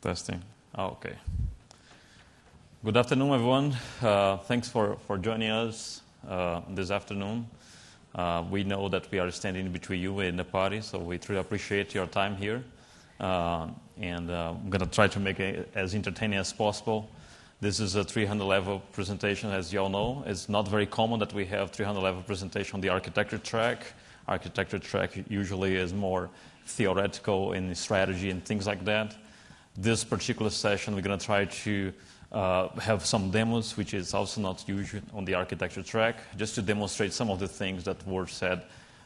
Testing. Okay. Good afternoon, everyone. Thanks for joining us this afternoon. We know that we are standing between you and the party, so we truly appreciate your time here. I'm going to try to make it as entertaining as possible. This is a 300-level presentation, as you all know. It's not very common that we have 300-level presentation on the architecture track. Architecture track usually is more theoretical in strategy and things like that. This particular session, we're going to try to have some demos, which is also not usual on the architecture track, just to demonstrate some of the things that were said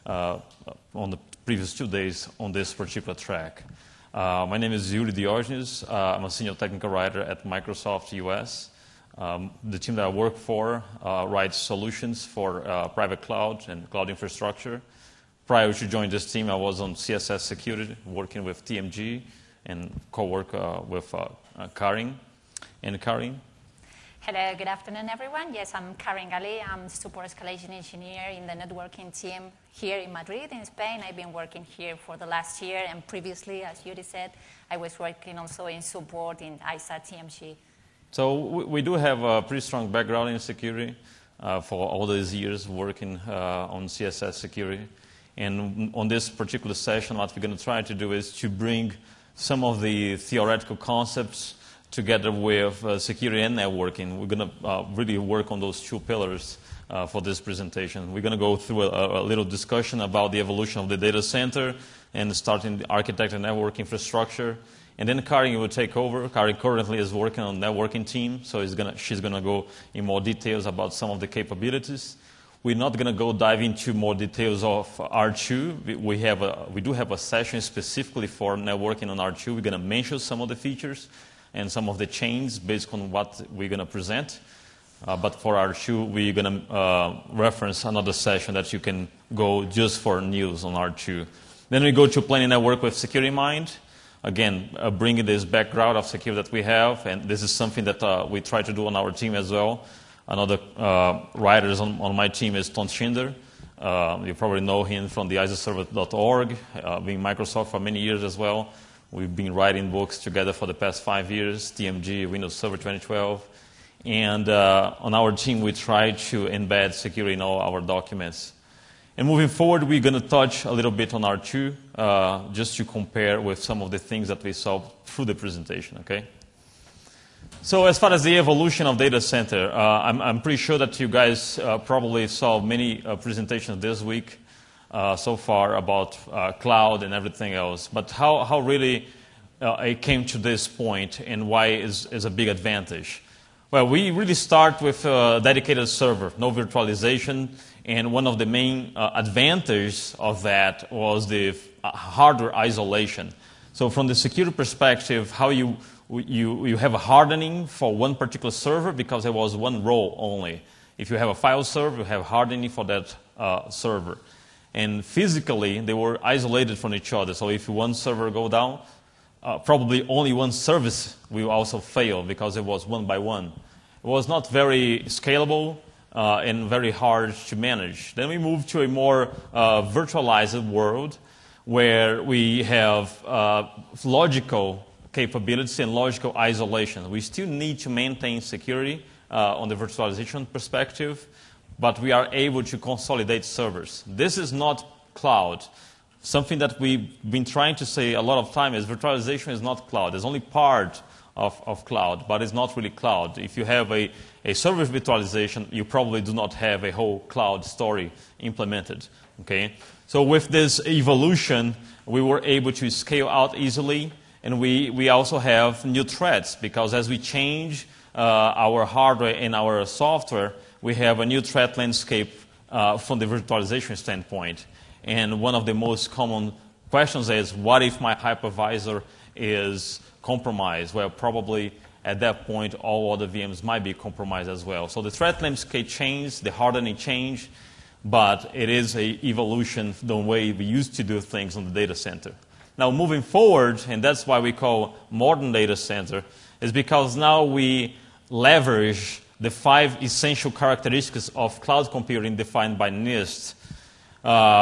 on the previous 2 days on this particular track. My name is Yuri Diogenes. I'm a senior technical writer at Microsoft US. The team that I work for writes solutions for private cloud and cloud infrastructure. Prior to joining this team, I was on CSS security, working with TMG and co-work with Karin. And Karin? Hello, good afternoon, everyone. Yes, I'm Karin Gali. I'm support escalation engineer in the networking team here in Madrid, in Spain. I've been working here for the last year, and previously, as Yuri said, I was working also in support in ISA TMG. So we do have a pretty strong background in security for all these years working on CSS security. And on this particular session, what we're going to try to do is to bring some of the theoretical concepts together with security and networking. We're going to really work on those two pillars for this presentation. We're going to go through a little discussion about the evolution of the data center and starting the architecture and network infrastructure. And then Karin will take over. Karin currently is working on the networking team, so she's going to go in more details about some of the capabilities. We're not going to go dive into more details of R2. We do have a session specifically for networking on R2. We're going to mention some of the features and some of the chains based on what we're going to present. But for R2, we're going to reference another session that you can go just for news on R2. Then we go to planning network with security in mind. Again, bringing this background of security that we have, and this is something that we try to do on our team as well. Another writer on my team is Ton Schinder. You probably know him from the ISOserver.org, being Microsoft for many years as well. We've been writing books together for the past 5 years, TMG, Windows Server 2012. And on our team, we try to embed security in all our documents. And moving forward, we're going to touch a little bit on R2, just to compare with some of the things that we saw through the presentation, okay? So as far as the evolution of data center, I'm pretty sure that you guys probably saw many presentations this week so far about cloud and everything else. But how really it came to this point and why is a big advantage? Well, we really start with a dedicated server, no virtualization. And one of the main advantages of that was the hardware isolation. So from the security perspective, how you have a hardening for one particular server because there was one role only. If you have a file server, you have hardening for that server. And physically, they were isolated from each other. So if one server go down, probably only one service will also fail because it was one by one. It was not very scalable and very hard to manage. Then we moved to a more virtualized world where we have logical capabilities and logical isolation. We still need to maintain security on the virtualization perspective, but we are able to consolidate servers. This is not cloud. Something that we've been trying to say a lot of time is virtualization is not cloud. It's only part of cloud, but it's not really cloud. If you have a service virtualization, you probably do not have a whole cloud story implemented. Okay? So with this evolution, we were able to scale out easily. And we also have new threats because as we change our hardware and our software, we have a new threat landscape from the virtualization standpoint. And one of the most common questions is, what if my hypervisor is compromised? Well, probably at that point, all other VMs might be compromised as well. So the threat landscape changed, the hardening changed, but it is an evolution the way we used to do things on the data center. Now, moving forward, and that's why we call modern data center, is because now we leverage the 5 essential characteristics of cloud computing defined by NIST.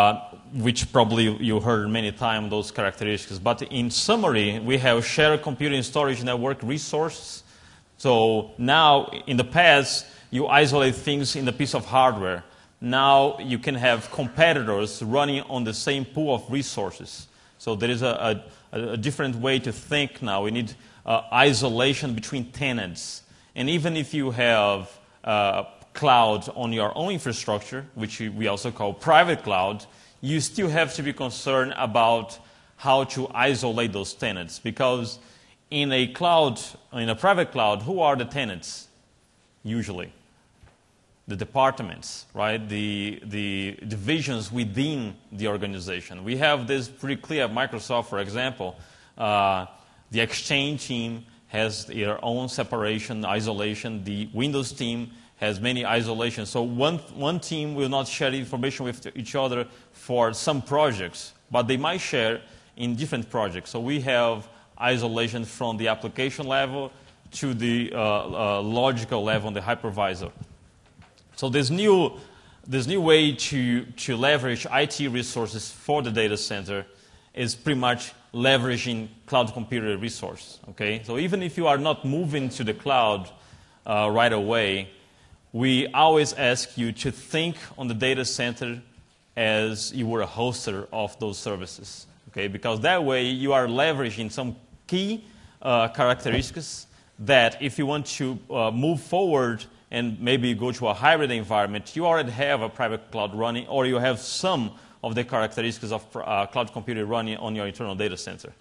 which probably you heard many times, those characteristics. But in summary, we have shared computing, storage, network resources. So now, in the past, you isolate things in a piece of hardware. Now you can have competitors running on the same pool of resources. So there is a different way to think now. We need isolation between tenants. And even if you have cloud on your own infrastructure, which we also call private cloud, you still have to be concerned about how to isolate those tenants. Because in a cloud, in a private cloud, who are the tenants usually? The departments, right? The divisions within the organization. We have this pretty clear at Microsoft, for example. The Exchange team has their own separation, isolation. The Windows team has many isolations. So one team will not share information with each other for some projects, but they might share in different projects. So we have isolation from the application level to the logical level on the hypervisor. So this new way to leverage IT resources for the data center is pretty much leveraging cloud computer resource. Okay, so even if you are not moving to the cloud right away, we always ask you to think on the data center as you were a hoster of those services. Okay, because that way you are leveraging some key characteristics that if you want to move forward and maybe go to a hybrid environment, you already have a private cloud running, or you have some of the characteristics of cloud computing running on your internal data center.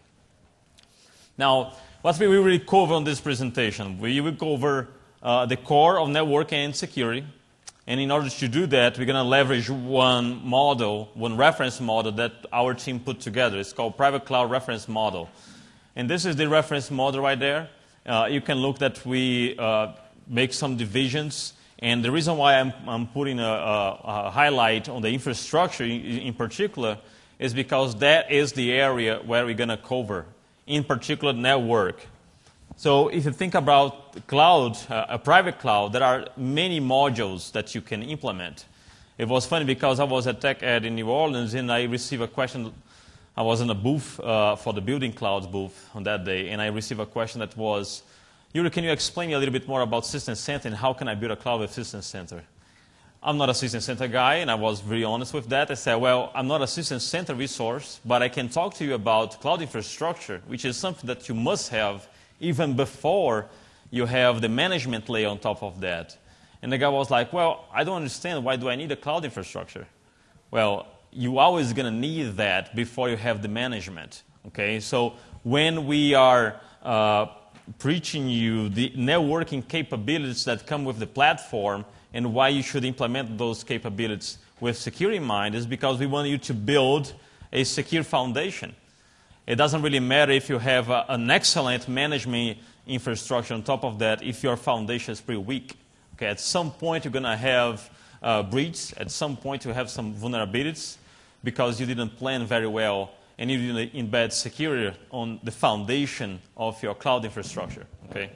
Now, what we will really cover on this presentation, we will cover the core of networking and security. And in order to do that, we're going to leverage one model, one reference model that our team put together. It's called Private Cloud Reference Model. And this is the reference model right there. You can look that we make some divisions. And the reason why I'm putting a highlight on the infrastructure in particular is because that is the area where we're going to cover, in particular network. So if you think about cloud, a private cloud, there are many modules that you can implement. It was funny because I was at TechEd in New Orleans and I received a question. I was in a booth for the Building Clouds booth on that day, and I received a question that was, Yuri, can you explain me a little bit more about System Center and how can I build a cloud with System Center? I'm not a System Center guy, and I was very honest with that. I said, well, I'm not a System Center resource, but I can talk to you about cloud infrastructure, which is something that you must have even before you have the management layer on top of that. And the guy was like, well, I don't understand. Why do I need a cloud infrastructure? Well, you're always going to need that before you have the management. Okay, so when we are preaching you the networking capabilities that come with the platform and why you should implement those capabilities with security in mind is because we want you to build a secure foundation. It doesn't really matter if you have an excellent management infrastructure on top of that if your foundation is pretty weak. Okay, at some point you're going to have breaches. At some point you have some vulnerabilities because you didn't plan very well and you didn't embed security on the foundation of your cloud infrastructure. Okay.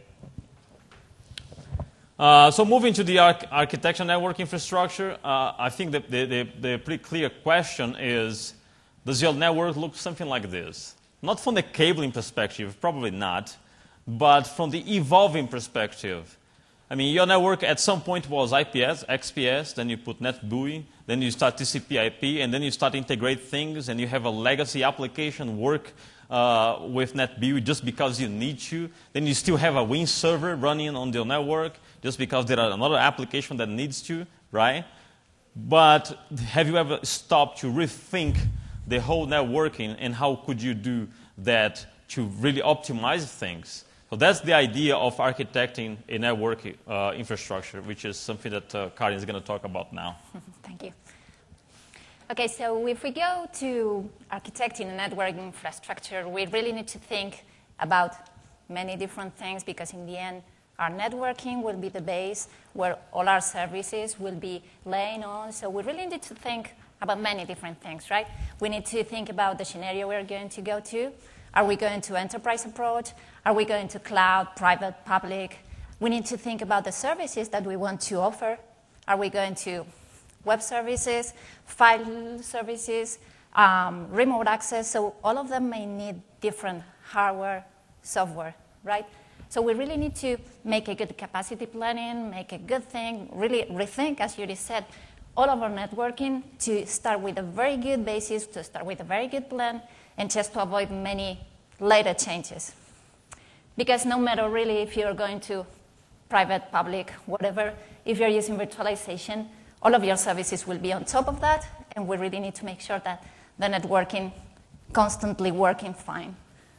So moving to the architecture network infrastructure, I think that the pretty clear question is, does your network look something like this? Not from the cabling perspective, probably not, but from the evolving perspective. I mean, your network at some point was IPS, XPS, then you put NetBEUI, then you start TCP/IP, and then you start to integrate things, and you have a legacy application work with NetBEUI just because you need to. Then you still have a Win server running on your network just because there are another application that needs to, right? But have you ever stopped to rethink the whole networking and how could you do that to really optimize things? So that's the idea of architecting a network infrastructure, which is something that Karin is going to talk about now. Thank you. Okay, so if we go to architecting a network infrastructure, we really need to think about many different things because in the end, our networking will be the base where all our services will be laying on. So we really need to think about many different things, right? We need to think about the scenario we're going to go to. Are we going to enterprise approach? Are we going to cloud, private, public? We need to think about the services that we want to offer. Are we going to web services, file services, remote access. So all of them may need different hardware, software, right? So we really need to make a good capacity planning, make a good thing, really rethink, as Yuri said, all of our networking to start with a very good basis, to start with a very good plan, and just to avoid many later changes. Because no matter really if you're going to private, public, whatever, if you're using virtualization, all of your services will be on top of that, and we really need to make sure that the networking constantly working fine.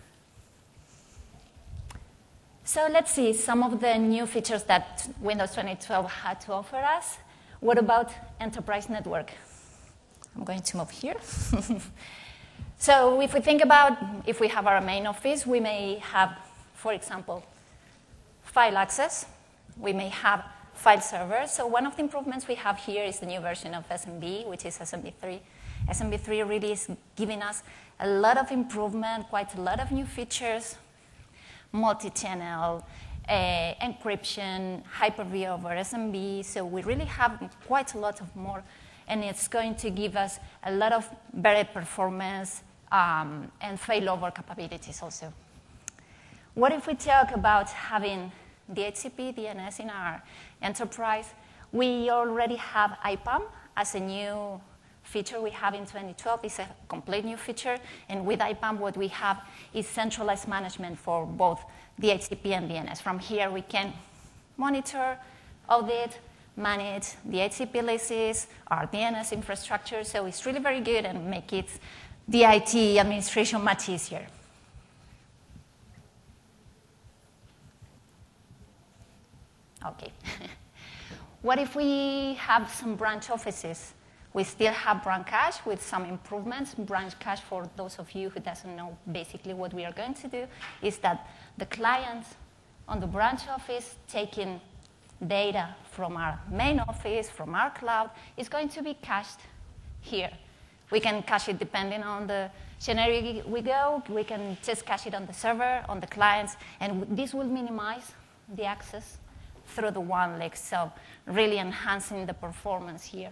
So let's see some of the new features that Windows 2012 had to offer us. What about enterprise network? I'm going to move here. So if we think about, if we have our main office, we may have, for example, file access. We may have file servers. So one of the improvements we have here is the new version of SMB, which is SMB3. SMB3 really is giving us a lot of improvement, quite a lot of new features, multi-channel, encryption, Hyper-V over SMB. So we really have quite a lot of more, and it's going to give us a lot of better performance and failover capabilities also. What if we talk about having DHCP, DNS in our enterprise? We already have IPAM as a new feature we have in 2012. It's a complete new feature. And with IPAM, what we have is centralized management for both DHCP and DNS. From here, we can monitor, audit, manage DHCP leases, our DNS infrastructure. So it's really very good and make it the IT administration much easier. Okay. What if we have some branch offices? We still have branch cache with some improvements. Branch cache, for those of you who doesn't know, basically what we are going to do is that the client on the branch office taking data from our main office, from our cloud, is going to be cached here. We can cache it depending on the scenario we go. We can just cache it on the server, on the clients, and this will minimize the access through the one link, so really enhancing the performance here.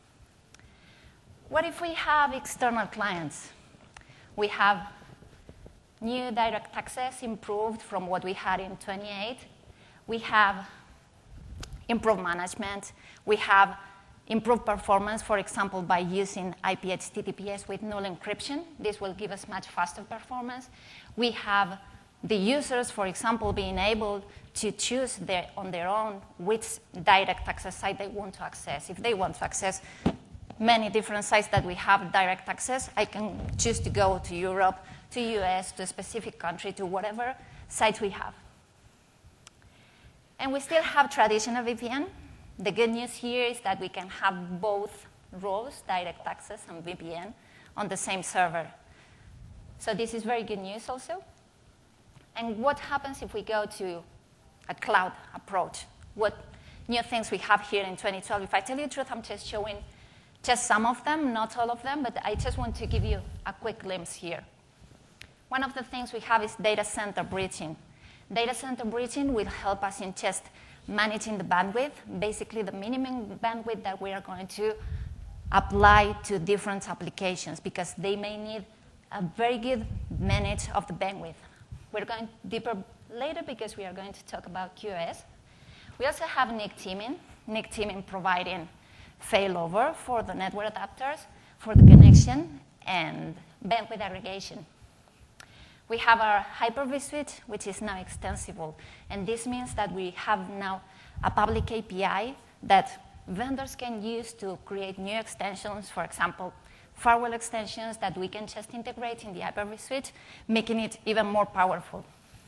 What if we have external clients? We have new direct access improved from what we had in 28. We have improved management. We have improved performance, for example, by using IP HTTPS with null encryption. This will give us much faster performance. We have the users, for example, being able to choose on their own which direct access site they want to access. If they want to access many different sites that we have direct access, I can choose to go to Europe, to US, to a specific country, to whatever sites we have. And we still have traditional VPN. The good news here is that we can have both roles, direct access and VPN, on the same server. So this is very good news also. And what happens if we go to a cloud approach? What new things we have here in 2012? If I tell you the truth, I'm just showing just some of them, not all of them, but I just want to give you a quick glimpse here. One of the things we have is data center bridging. Data center bridging will help us in just managing the bandwidth, basically the minimum bandwidth that we are going to apply to different applications, because they may need a very good manage of the bandwidth. We're going deeper later because we are going to talk about QoS. We also have NIC teaming providing failover for the network adapters, for the connection, and bandwidth aggregation. We have our Hyper-V switch, which is now extensible. And this means that we have now a public API that vendors can use to create new extensions, for example, firewall extensions that we can just integrate in the Hyper-V switch, making it even more powerful.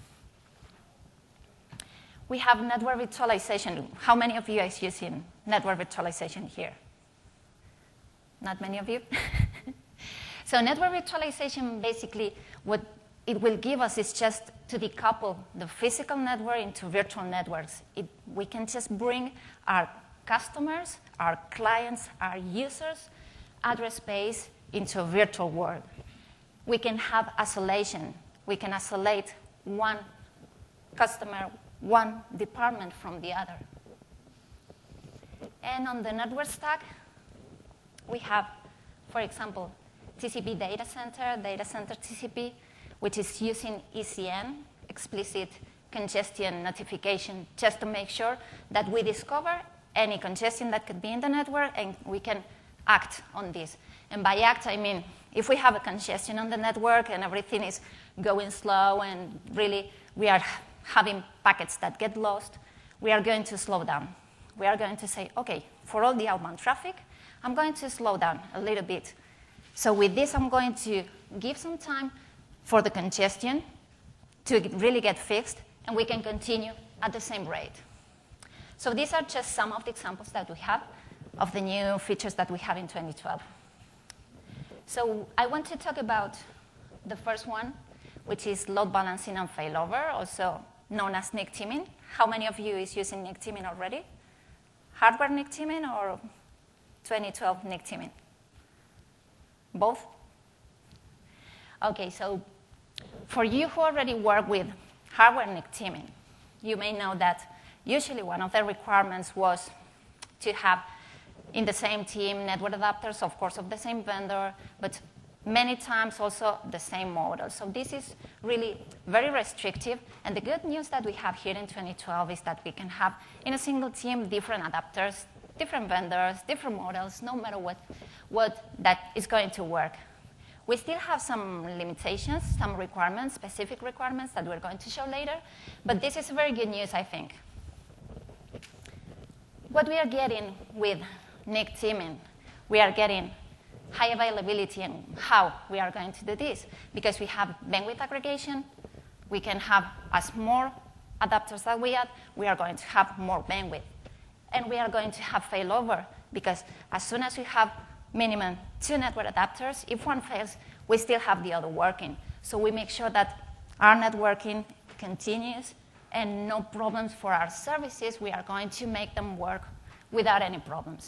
We have network virtualization. How many of you are using network virtualization here? Not many of you? So network virtualization, basically, what it will give us is just to decouple the physical network into virtual networks. We can just bring our customers, our clients, our users' address space into a virtual world. We can have isolation. We can isolate one customer, one department from the other. And on the network stack, we have, for example, TCP data center TCP, which is using ECN, explicit congestion notification, just to make sure that we discover any congestion that could be in the network and we can act on this. And by act, I mean if we have a congestion on the network and everything is going slow and really we are having packets that get lost, we are going to slow down. We are going to say, okay, for all the outbound traffic, I'm going to slow down a little bit. So with this, I'm going to give some time for the congestion to really get fixed, and we can continue at the same rate. So these are just some of the examples that we have of the new features that we have in 2012. So I want to talk about the first one, which is load balancing and failover, also known as NIC teaming. How many of you is using NIC teaming already? Hardware NIC teaming or 2012 NIC teaming? Both? Okay, so for you who already work with hardware NIC teaming, you may know that usually one of the requirements was to have in the same team network adapters, of course, of the same vendor, but many times also the same model. So this is really very restrictive. And the good news that we have here in 2012 is that we can have in a single team different adapters, different vendors, different models, no matter what that is going to work. We still have some limitations, some requirements, specific requirements that we're going to show later, but this is very good news, I think. What we are getting with NIC teaming, we are getting high availability and how we are going to do this. Because we have bandwidth aggregation, we can have, as more adapters that we add, we are going to have more bandwidth. And we are going to have failover, because as soon as we have minimum 2 network adapters, if one fails, we still have the other working. So we make sure that our networking continues and no problems for our services. We are going to make them work without any problems.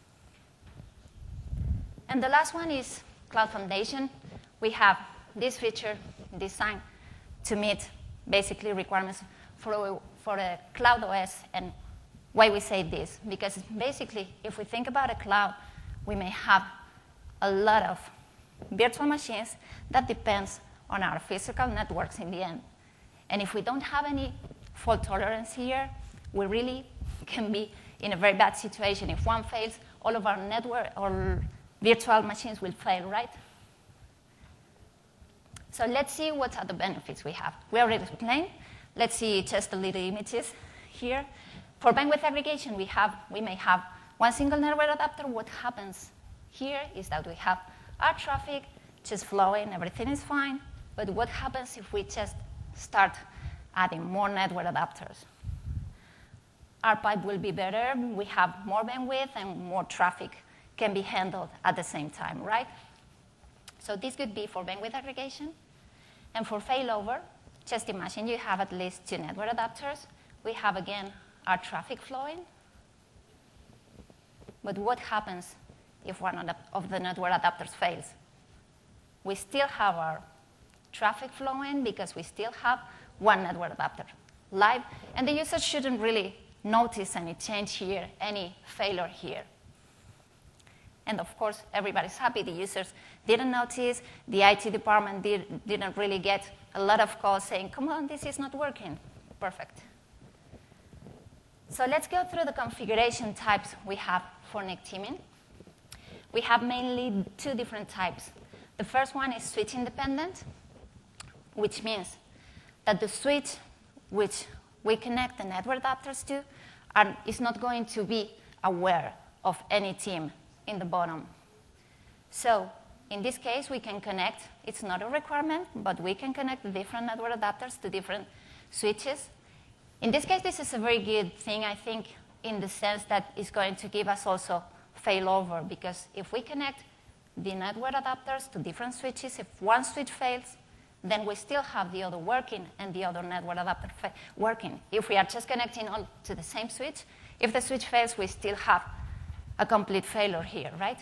And the last one is Cloud Foundation. We have this feature designed to meet basically requirements for a cloud OS. And why we say this? Because basically, if we think about a cloud, we may have a lot of virtual machines that depends on our physical networks in the end. And if we don't have any fault tolerance here, we really can be in a very bad situation. If one fails, all of our network or virtual machines will fail, right? So let's see what are the benefits we have. We already explained. Let's see just the little images here. For bandwidth aggregation, we may have one single network adapter. What happens here is that we have our traffic just flowing, everything is fine. But what happens if we just start adding more network adapters? Our pipe will be better. We have more bandwidth and more traffic can be handled at the same time, right? So this could be for bandwidth aggregation. And for failover, just imagine you have at least 2 network adapters. We have, again, our traffic flowing. But what happens if one of the network adapters fails? We still have our traffic flowing because we still have one network adapter live, and the user shouldn't really notice any change here, any failure here. And of course, everybody's happy. The users didn't notice. The IT department didn't really get a lot of calls saying, come on, this is not working. Perfect. So let's go through the configuration types we have for NIC teaming. We have mainly 2 different types. The first one is switch independent, which means that the switch which we connect the network adapters to is not going to be aware of any team in the bottom. So in this case, we can connect. It's not a requirement, but we can connect the different network adapters to different switches. In this case, this is a very good thing, I think, in the sense that it's going to give us also failover, because if we connect the network adapters to different switches, if one switch fails, then we still have the other working and the other network adapter working. If we are just connecting all to the same switch, if the switch fails, we still have a complete failure here, right?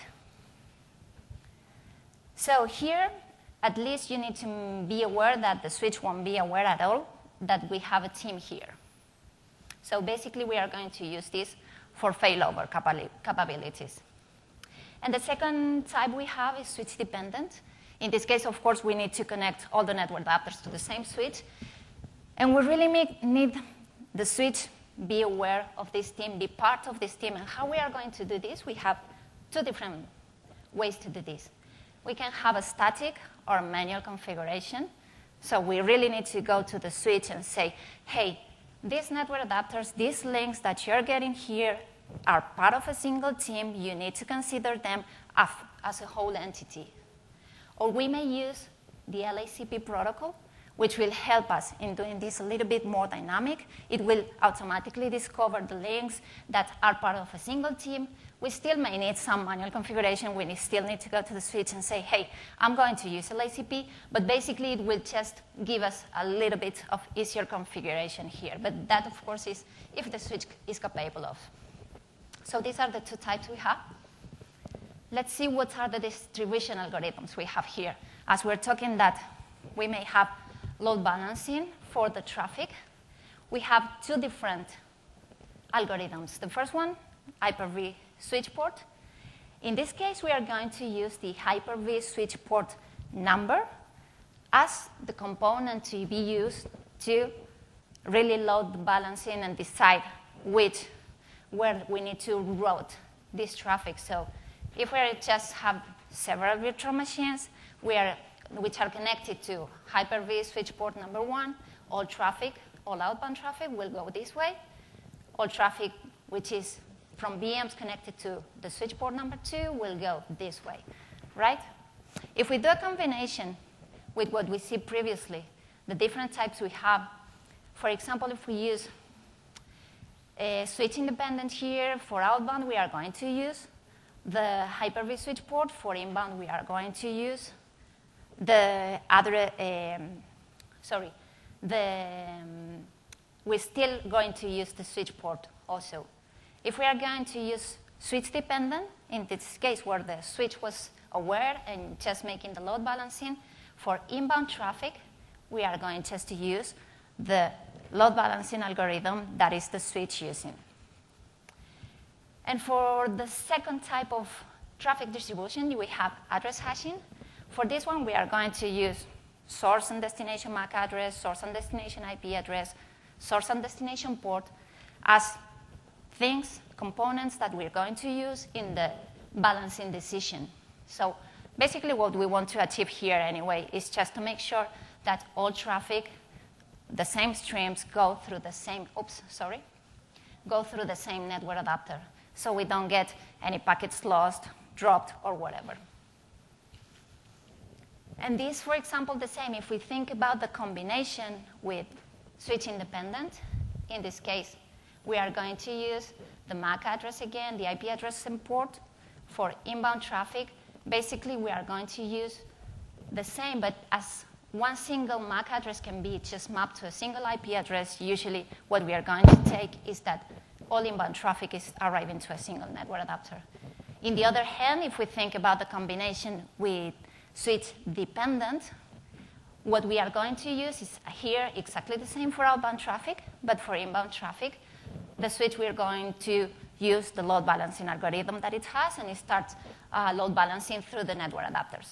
So here, at least you need to be aware that the switch won't be aware at all that we have a team here. So basically, we are going to use this for failover capabilities. And the second type we have is switch dependent. In this case, of course, we need to connect all the network adapters to the same switch. And we really need the switch be aware of this team, be part of this team. And how we are going to do this, we have two different ways to do this. We can have a static or manual configuration. So we really need to go to the switch and say, hey, these network adapters, these links that you're getting here are part of a single team. You need to consider them as a whole entity. Or we may use the LACP protocol, which will help us in doing this a little bit more dynamic. It will automatically discover the links that are part of a single team. We still may need some manual configuration. We still need to go to the switch and say, hey, I'm going to use LACP, but basically it will just give us a little bit of easier configuration here. But that, of course, is if the switch is capable of. So these are the two types we have. Let's see what are the distribution algorithms we have here. As we're talking that we may have load balancing for the traffic, we have two different algorithms. The first one, Hyper-V switch port. In this case, we are going to use the Hyper-V switch port number as the component to be used to really load the balancing and decide where we need to route this traffic. So if we just have several virtual machines which are connected to Hyper-V switch port number 1, all traffic, all outbound traffic will go this way. All traffic which is from VMs connected to the switch port number 2 will go this way, right? If we do a combination with what we see previously, the different types we have, for example, if we use a switch independent here for outbound, we are going to use the Hyper-V switch port. For inbound, we are going to use the other, we're still going to use the switch port also. If we are going to use switch dependent, in this case where the switch was aware and just making the load balancing, for inbound traffic, we are going just to use the load balancing algorithm that is the switch using. And for the second type of traffic distribution, we have address hashing. For this one, we are going to use source and destination MAC address, source and destination IP address, source and destination port as things, components that we're going to use in the balancing decision. So basically what we want to achieve here anyway is just to make sure that all traffic, the same streams go through the same, go through the same network adapter so we don't get any packets lost, dropped, or whatever. And this, for example, the same. If we think about the combination with switch independent, in this case, we are going to use the MAC address again, the IP address and port. For inbound traffic, basically we are going to use the same, but as one single MAC address can be just mapped to a single IP address, usually what we are going to take is that all inbound traffic is arriving to a single network adapter. In the other hand, if we think about the combination with switch dependent, what we are going to use is here exactly the same for outbound traffic, but for inbound traffic, the switch we're going to use the load balancing algorithm that it has, and it starts load balancing through the network adapters.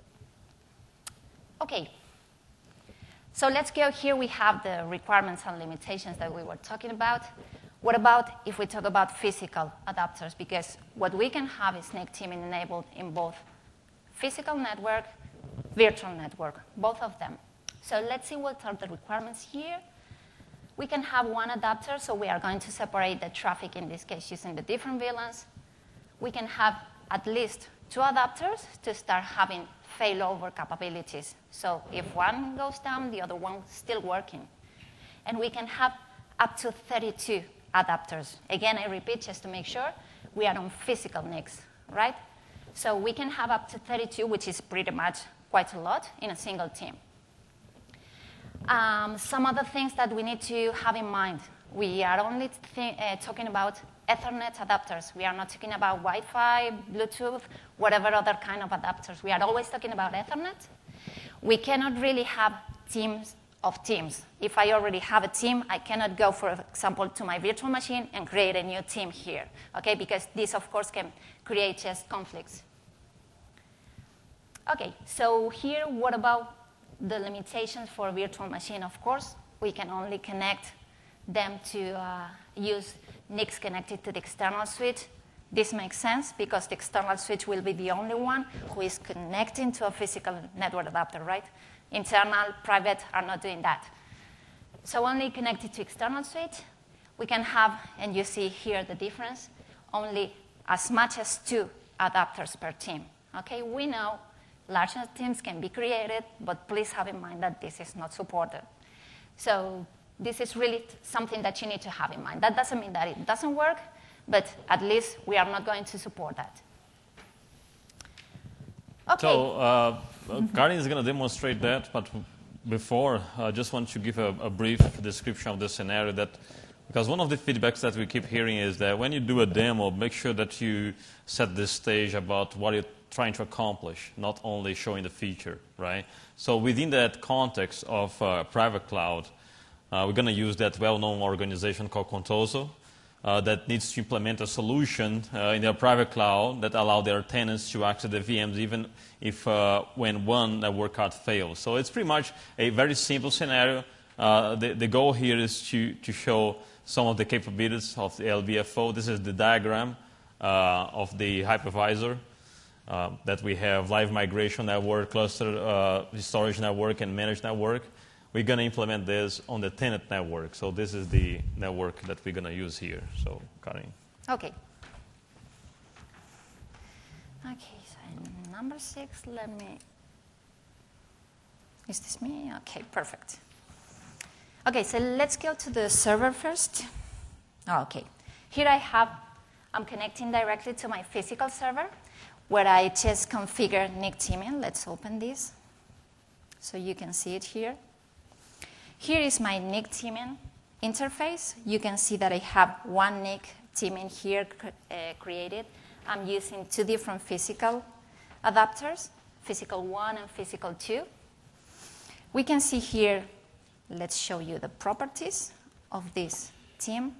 Okay, so let's go here. We have the requirements and limitations that we were talking about. What about if we talk about physical adapters? Because what we can have is snake teaming enabled in both physical network, virtual network, both of them. So let's see what are the requirements here. We can have one adapter, so we are going to separate the traffic, in this case, using the different VLANs. We can have at least 2 adapters to start having failover capabilities. So if one goes down, the other one is still working. And we can have up to 32 adapters. Again, I repeat, just to make sure, we are on physical NICs, right? So we can have up to 32, which is pretty much quite a lot in a single team. Some other things that we need to have in mind. We are only talking about Ethernet adapters. We are not talking about Wi-Fi, Bluetooth, whatever other kind of adapters. We are always talking about Ethernet. We cannot really have teams of teams. If I already have a team, I cannot go, for example, to my virtual machine and create a new team here, okay? Because this, of course, can create just conflicts. Okay, so here, what about the limitations for a virtual machine? Of course, we can only connect them to use NICs connected to the external switch. This makes sense because the external switch will be the only one who is connecting to a physical network adapter, right? Internal, private are not doing that. So only connected to external switch. We can have, and you see here the difference, only as much as 2 adapters per team. Okay, we know larger teams can be created, but please have in mind that this is not supported. So this is really something that you need to have in mind. That doesn't mean that it doesn't work, but at least we are not going to support that. Okay. So Karin is going to demonstrate that, but before, I just want to give a brief description of the scenario that, because one of the feedbacks that we keep hearing is that when you do a demo, make sure that you set the stage about what you're trying to accomplish, not only showing the feature, right? So within that context of private cloud, we're going to use that well-known organization called Contoso that needs to implement a solution in their private cloud that allow their tenants to access the VMs even if when one network card fails. So it's pretty much a very simple scenario. The goal here is to show some of the capabilities of the LBFO. This is the diagram of the hypervisor that we have: live migration network, cluster storage network, and managed network. We're going to implement this on the tenant network. So this is the network that we're going to use here. So, Karin. Okay. Okay, so number 6, let me... Is this me? Okay, perfect. Okay, so let's go to the server first. Okay. Here I'm connecting directly to my physical server, where I just configure NIC teaming. Let's open this so you can see it here. Here is my NIC teaming interface. You can see that I have one NIC teaming here created. I'm using 2 different physical adapters, physical 1 and physical 2. We can see here, let's show you the properties of this team.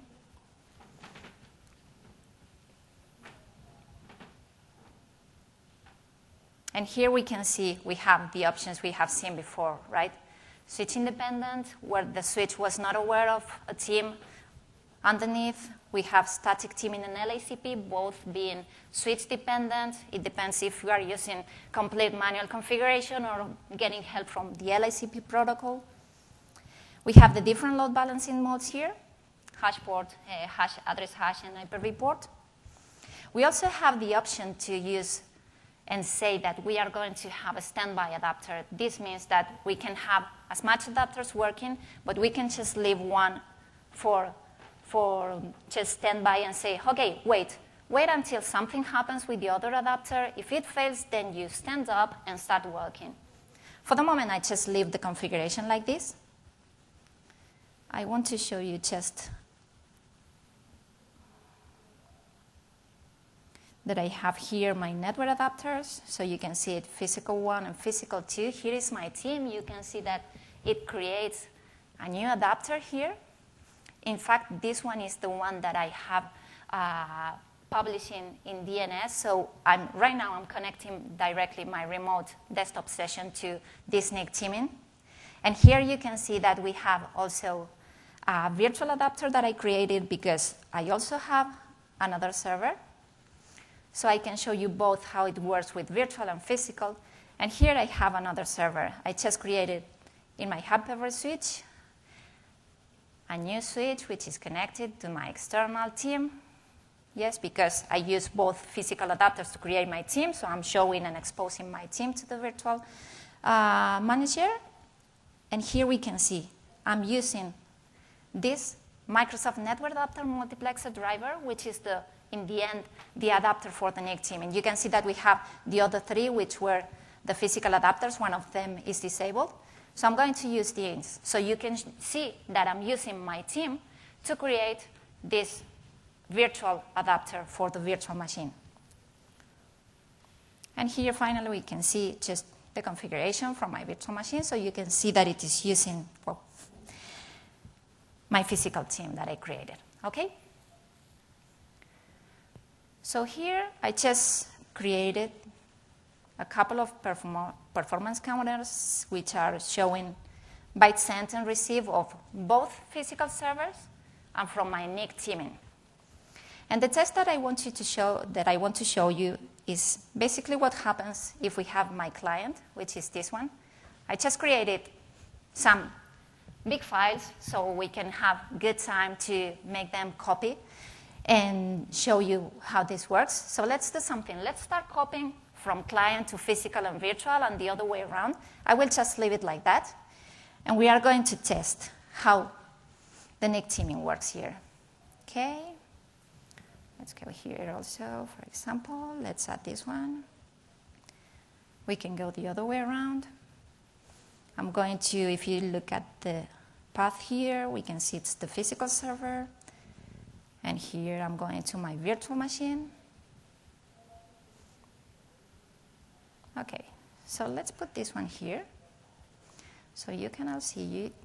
And here we can see we have the options we have seen before, right? Switch independent, where the switch was not aware of a team underneath. We have static teaming and LACP, both being switch dependent. It depends if you are using complete manual configuration or getting help from the LACP protocol. We have the different load balancing modes here: hash port, hash address hash, and Hyper-V port. We also have the option to use and say that we are going to have a standby adapter. This means that we can have as much adapters working, but we can just leave one for just standby and say, okay, wait until something happens with the other adapter. If it fails, then you stand up and start working. For the moment, I just leave the configuration like this. I want to show you just that I have here my network adapters. So you can see it, physical 1 and physical 2. Here is my team. You can see that it creates a new adapter here. In fact, this one is the one that I have published in DNS. So right now I'm connecting directly my remote desktop session to this NIC teaming. And here you can see that we have also a virtual adapter that I created because I also have another server. So I can show you both how it works with virtual and physical. And here I have another server. I just created in my Hyper-V switch a new switch which is connected to my external team. Yes, because I use both physical adapters to create my team, so I'm showing and exposing my team to the virtual manager. And here we can see I'm using this Microsoft Network Adapter Multiplexer driver, which is in the end, the adapter for the NIC team. And you can see that we have the other 3, which were the physical adapters. One of them is disabled. So I'm going to use these. So you can see that I'm using my team to create this virtual adapter for the virtual machine. And here, finally, we can see just the configuration from my virtual machine so you can see that it is using, well, my physical team that I created, okay? So here I just created a couple of performance counters which are showing byte sent and received of both physical servers and from my NIC teaming. And the test that I want to show you is basically what happens if we have my client, which is this one. I just created some big files so we can have good time to make them copy and show you how this works. So let's do something. Let's start copying from client to physical and virtual and the other way around. I will just leave it like that. And we are going to test how the NIC teaming works here. Okay. Let's go here also, for example. Let's add this one. We can go the other way around. I'm going to, if you look at the path here, we can see it's the physical server. And here I'm going to my virtual machine. Okay, so let's put this one here so you can all see it.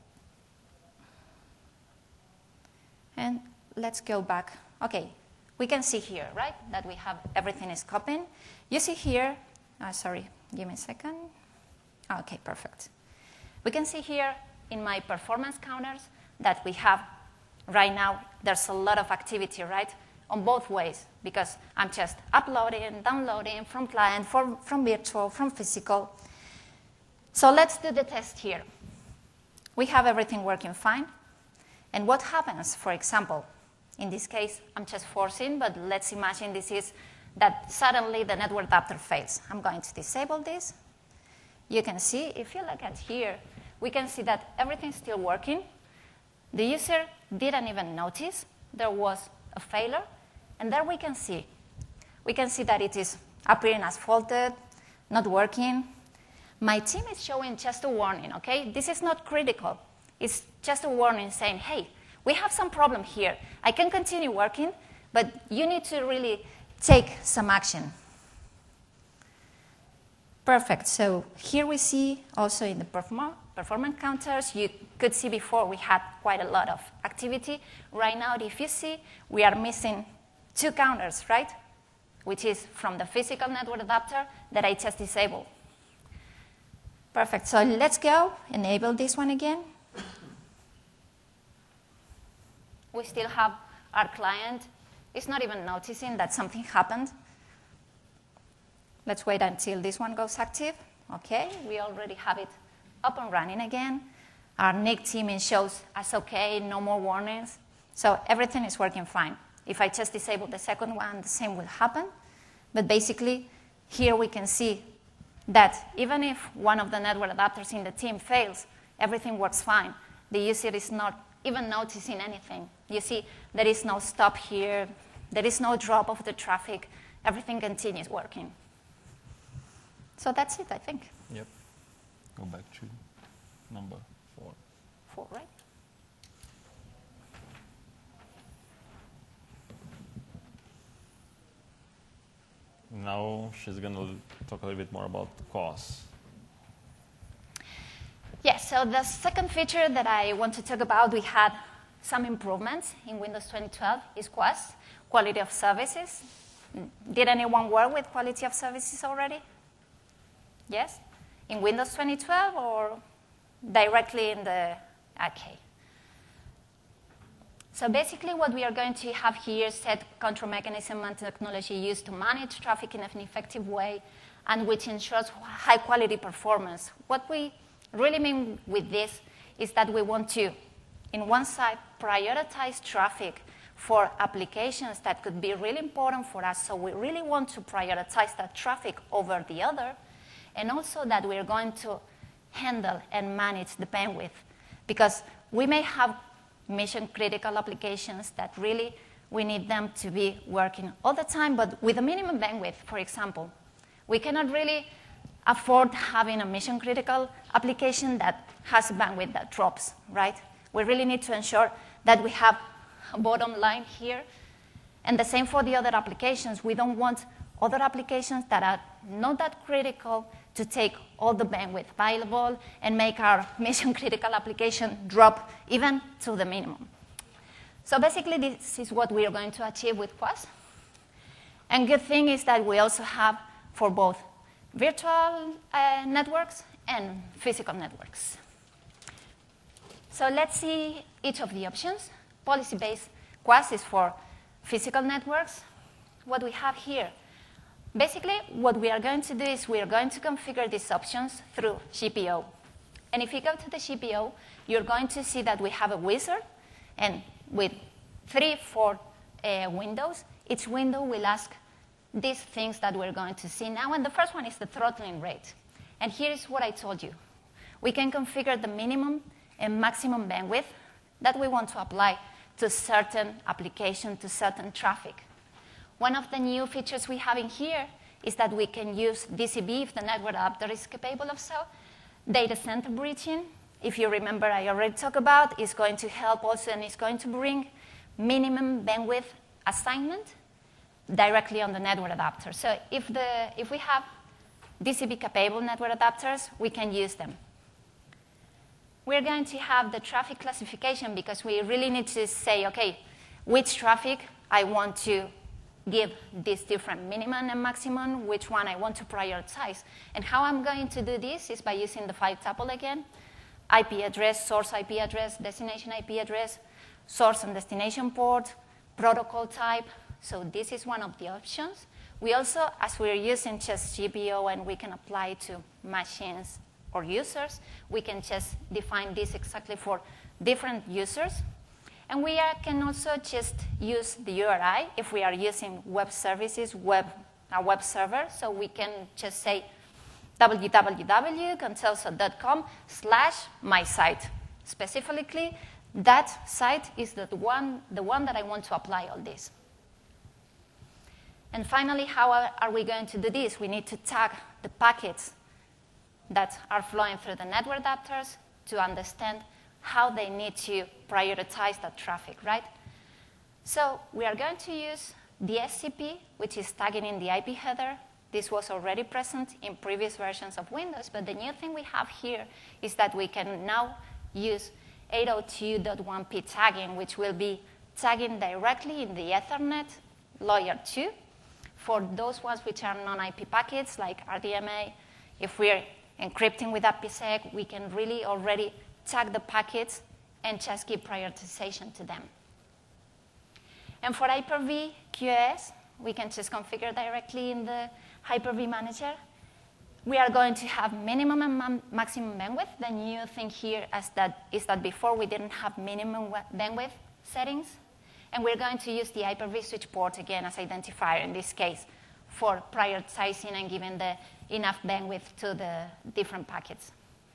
And let's go back. Okay, we can see here, right, that we have everything is copying. You see here, sorry, give me a second. Okay, perfect. We can see here in my performance counters that we have right now, there's a lot of activity, right, on both ways, because I'm just uploading, downloading from client, from virtual, from physical. So let's do the test here. We have everything working fine. And what happens, for example, in this case, I'm just forcing, but let's imagine this is that suddenly the network adapter fails. I'm going to disable this. You can see, if you look at here, we can see that everything's still working. The user didn't even notice there was a failure. And there we can see that it is appearing as faulted, not working. My team is showing just a warning, okay? This is not critical. It's just a warning saying, hey, we have some problem here. I can continue working, but you need to really take some action. Perfect. So here we see also in the performance counters, you could see before we had quite a lot of activity. Right now, if you see, we are missing 2 counters, right? Which is from the physical network adapter that I just disabled. Perfect. So let's go enable this one again. We still have our client. It's not even noticing that something happened. Let's wait until this one goes active. Okay, we already have it up and running again. Our NIC teaming shows us okay, no more warnings. So everything is working fine. If I just disable the second one, the same will happen. But basically, here we can see that even if one of the network adapters in the team fails, everything works fine. The user is not even noticing anything. You see, there is no stop here. There is no drop of the traffic. Everything continues working. So that's it, I think. Yep. Go back to number 4. 4, right? Now she's going to talk a little bit more about costs. Yes, so the second feature that I want to talk about, we had some improvements in Windows 2012, is QoS, quality of services. Did anyone work with quality of services already? Yes? In Windows 2012 or directly in the, okay. So basically what we are going to have here is set control mechanism and technology used to manage traffic in an effective way and which ensures high quality performance. What we really mean with this is that we want to, in one side, prioritize traffic for applications that could be really important for us. So we really want to prioritize that traffic over the other. And also that we're going to handle and manage the bandwidth. Because we may have mission-critical applications that really we need them to be working all the time, but with a minimum bandwidth, for example. We cannot really afford having a mission-critical application that has a bandwidth that drops, right? We really need to ensure that we have a bottom line here. And the same for the other applications. We don't want other applications that are not that critical to take all the bandwidth available and make our mission-critical application drop even to the minimum. So basically, this is what we are going to achieve with QoS. And good thing is that we also have for both virtual networks and physical networks. So let's see each of the options. Policy-based QoS is for physical networks. What we have here, basically what we are going to do is we are going to configure these options through GPO. And if you go to the GPO, you're going to see that we have a wizard, and with 3-4 windows, each window will ask these things that we're going to see now. And the first one is the throttling rate. And here's what I told you. We can configure the minimum and maximum bandwidth that we want to apply to certain application, to certain traffic. One of the new features we have in here is that we can use DCB if the network adapter is capable of so. Data center bridging, if you remember I already talked about, is going to help also, and is going to bring minimum bandwidth assignment directly on the network adapter. So if we have DCB-capable network adapters, we can use them. We're going to have the traffic classification because we really need to say, okay, which traffic I want to give this different minimum and maximum, which one I want to prioritize. And how I'm going to do this is by using the 5-tuple again, IP address, source IP address, destination IP address, source and destination port, protocol type. So this is one of the options. We also, as we're using just GPO and we can apply to machines or users, we can just define this exactly for different users. And we can also just use the URI if we are using web services, a web server. So we can just say www.contelso.com/mysite. Specifically, that site is the one that I want to apply all this. And finally, how are we going to do this? We need to tag the packets that are flowing through the network adapters to understand how they need to prioritize that traffic, right? So we are going to use the SCP, which is tagging in the IP header. This was already present in previous versions of Windows, but the new thing we have here is that we can now use 802.1p tagging, which will be tagging directly in the Ethernet layer 2 for those ones which are non-IP packets like RDMA. If we're encrypting with AppSec, we can really already tag the packets and just give prioritization to them. And for Hyper-V QoS, we can just configure directly in the Hyper-V manager. We are going to have minimum and maximum bandwidth. The new thing here is that before we didn't have minimum bandwidth settings. And we're going to use the Hyper-V switch port again as identifier in this case for prioritizing and giving enough bandwidth to the different packets.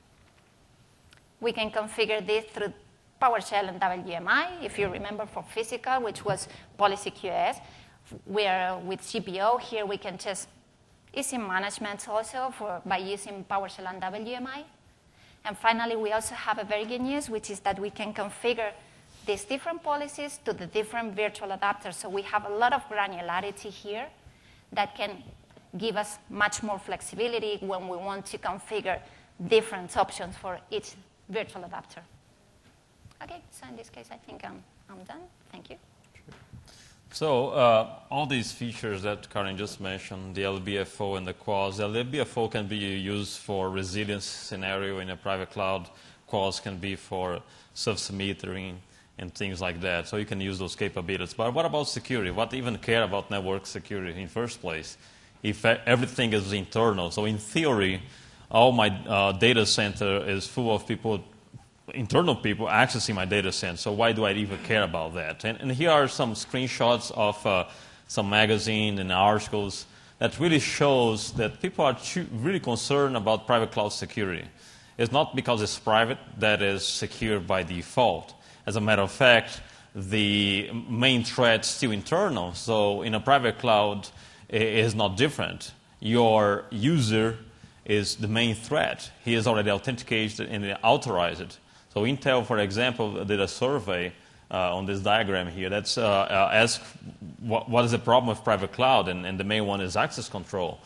We can configure this through PowerShell and WMI. If you remember for physical, which was policy QoS, where with GPO here we can just easy management also by using PowerShell and WMI. And finally, we also have a very good news, which is that we can configure these different policies to the different virtual adapters. So we have a lot of granularity here that can give us much more flexibility when we want to configure different options for each virtual adapter. Okay, so in this case, I think I'm done. Thank you. So all these features that Karin just mentioned, the LBFO and the QoS, the LBFO can be used for resilience scenario in a private cloud. QoS can be for service metering and things like that. So you can use those capabilities. But what about security? What even care about network security in the first place if everything is internal? So in theory, all my data center is full of people, internal people accessing my data center. So why do I even care about that? And here are some screenshots of some magazine and articles that really shows that people are really concerned about private cloud security. It's not because it's private that is secure by default. As a matter of fact, the main threat is still internal. So in a private cloud, it is not different. Your user is the main threat. He is already authenticated and authorized. So Intel, for example, did a survey on this diagram here that's asked what is the problem with private cloud, and the main one is access control.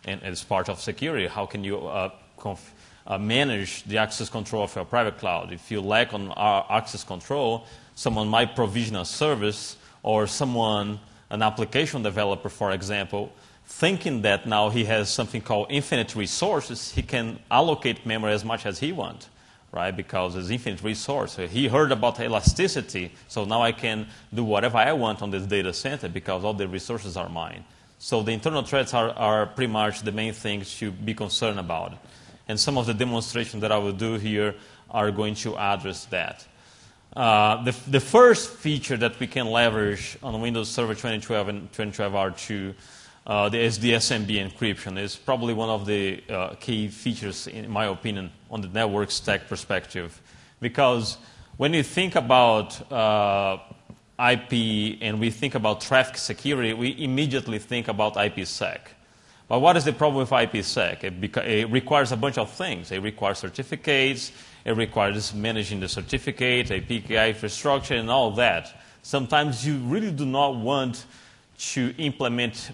And as part of security, how can you manage the access control of your private cloud? If you lack on access control, someone might provision a service, or someone, an application developer, for example, thinking that now he has something called infinite resources, he can allocate memory as much as he wants, right? Because it's infinite resource. He heard about elasticity, so now I can do whatever I want on this data center because all the resources are mine. So the internal threats are pretty much the main things to be concerned about. And some of the demonstrations that I will do here are going to address that. The first feature that we can leverage on Windows Server 2012 and 2012 R2 is the SMB encryption. Is probably one of the key features, in my opinion, on the network stack perspective. Because when you think about IP and we think about traffic security, we immediately think about IPsec. But what is the problem with IPsec? It requires a bunch of things. It requires certificates. It requires managing the certificate, a PKI infrastructure, and all that. Sometimes you really do not want to implement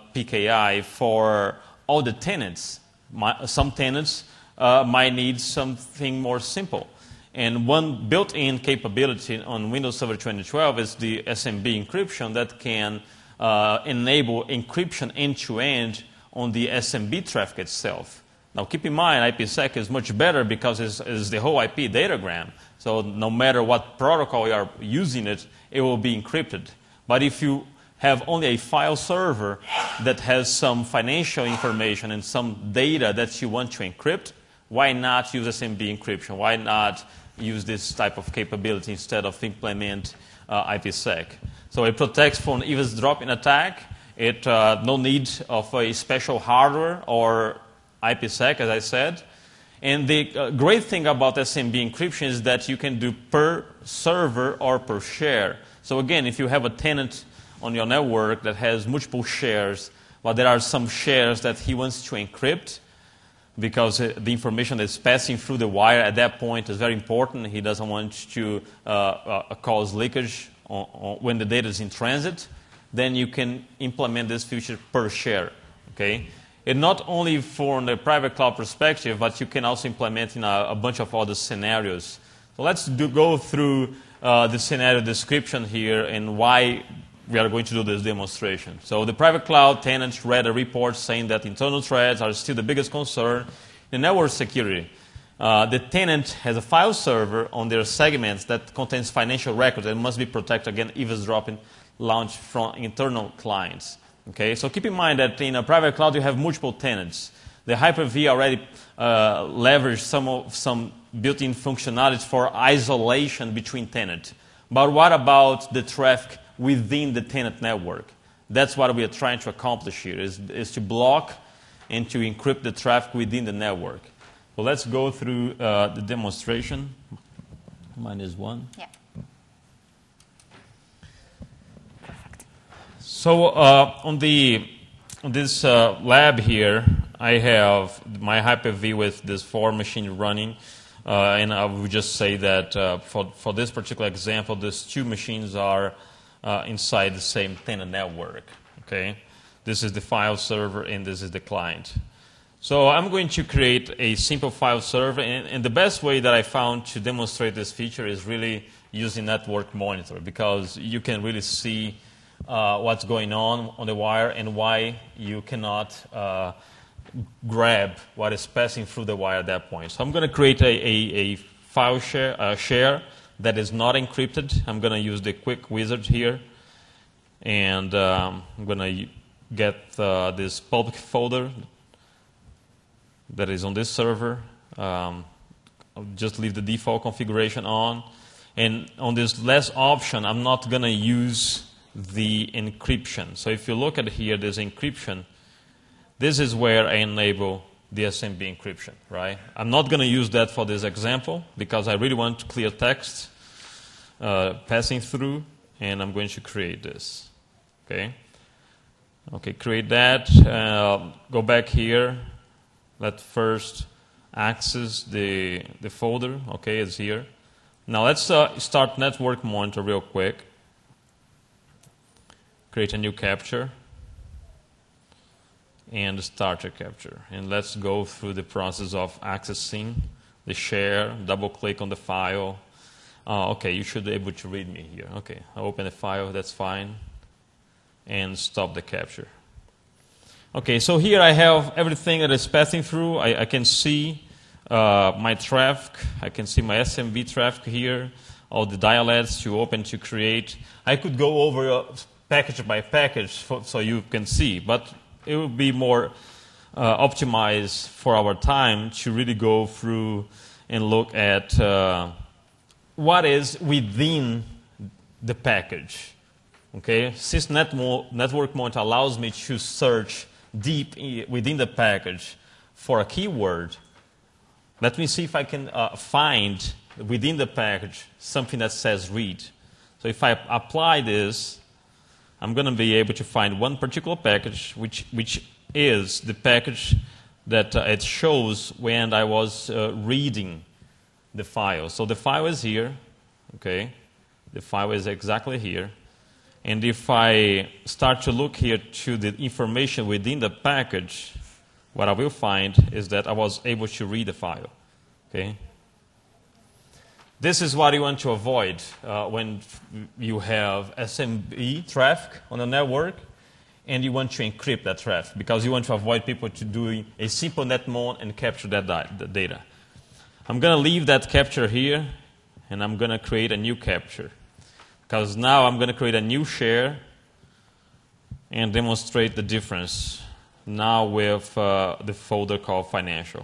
PKI for all the tenants. Some tenants might need something more simple. And one built-in capability on Windows Server 2012 is the SMB encryption that can enable encryption end-to-end on the SMB traffic itself. Now, keep in mind, IPsec is much better because it's the whole IP datagram. So no matter what protocol you are using it will be encrypted. But if you have only a file server that has some financial information and some data that you want to encrypt, why not use SMB encryption? Why not use this type of capability instead of implement IPsec? So it protects from eavesdropping attack. No need of a special hardware or IPsec, as I said. And the great thing about SMB encryption is that you can do per server or per share. So again, if you have a tenant on your network that has multiple shares, but there are some shares that he wants to encrypt because the information that's passing through the wire at that point is very important. He doesn't want to cause leakage when the data is in transit. Then you can implement this feature per share. Okay? And not only from the private cloud perspective, but you can also implement in a bunch of other scenarios. So let's go through the scenario description here and why we are going to do this demonstration. So the private cloud tenants read a report saying that internal threats are still the biggest concern in network security. The tenant has a file server on their segments that contains financial records and must be protected against eavesdropping launched from internal clients. Okay, so keep in mind that in a private cloud you have multiple tenants. The Hyper-V already leveraged some built-in functionalities for isolation between tenants. But what about the traffic within the tenant network? That's what we are trying to accomplish here, is to block and to encrypt the traffic within the network. So let's go through the demonstration. Mine is one. Yeah. So on this lab here, I have my Hyper-V with this 4 machine running. And I would just say that for this particular example, these 2 machines are inside the same tenant network. Okay, this is the file server and this is the client. So I'm going to create a simple file server, and the best way that I found to demonstrate this feature is really using Network Monitor, because you can really see what's going on the wire and why you cannot grab what is passing through the wire at that point. So I'm going to create a file share that is not encrypted. I'm going to use the quick wizard here, and I'm going to get this public folder that is on this server. I'll just leave the default configuration on. And on this last option, I'm not going to use the encryption. So if you look at here, there's encryption. This is where I enable the SMB encryption, right? I'm not going to use that for this example because I really want clear text passing through, and I'm going to create this. Okay, create that. Go back here. Let's first access the folder. Okay, it's here. Now let's start Network Monitor real quick. Create a new capture. and start a capture. And let's go through the process of accessing the share, double-click on the file. Okay, you should be able to read me here. Okay, I open the file, that's fine. And stop the capture. Okay, so here I have everything that is passing through. I can see my traffic. I can see my SMB traffic here, all the dialects to open to create. I could go over package by package so you can see, but it would be more optimized for our time to really go through and look at what is within the package. Okay, since Network Monitor allows me to search deep within the package for a keyword, let me see if I can find within the package something that says read. So if I apply this, I'm going to be able to find one particular package, which is the package that it shows when I was reading the file. So the file is here, okay? The file is exactly here. And if I start to look here to the information within the package, what I will find is that I was able to read the file. Okay? This is what you want to avoid when you have SMB traffic on the network and you want to encrypt that traffic, because you want to avoid people to doing a simple netmon and capture that data. I'm going to leave that capture here, and I'm going to create a new capture. Because now I'm going to create a new share and demonstrate the difference now with the folder called financial.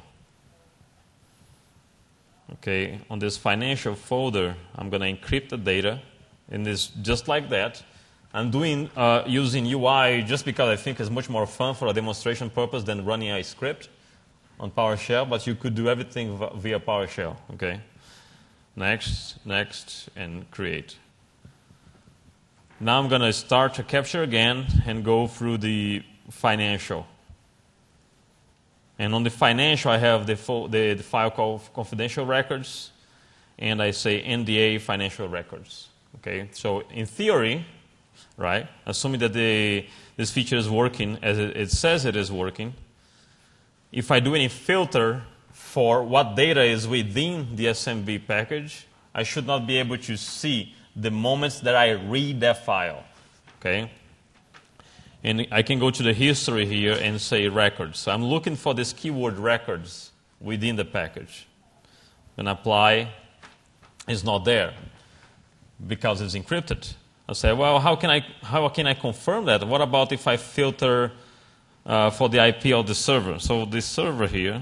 Okay, on this financial folder, I'm going to encrypt the data, and it's just like that. I'm doing using UI just because I think it's much more fun for a demonstration purpose than running a script on PowerShell, but you could do everything via PowerShell. Okay, next, and create. Now I'm going to start a capture again and go through the financial. And on the financial, I have the file called confidential records, and I say NDA financial records. Okay, so in theory, right, assuming that this feature is working as it says it is working, if I do any filter for what data is within the SMB package, I should not be able to see the moments that I read that file, okay? And I can go to the history here and say records. So I'm looking for this keyword records within the package. When I apply, it's not there because it's encrypted. I say, well, how can I confirm that? What about if I filter for the IP of the server? So this server here,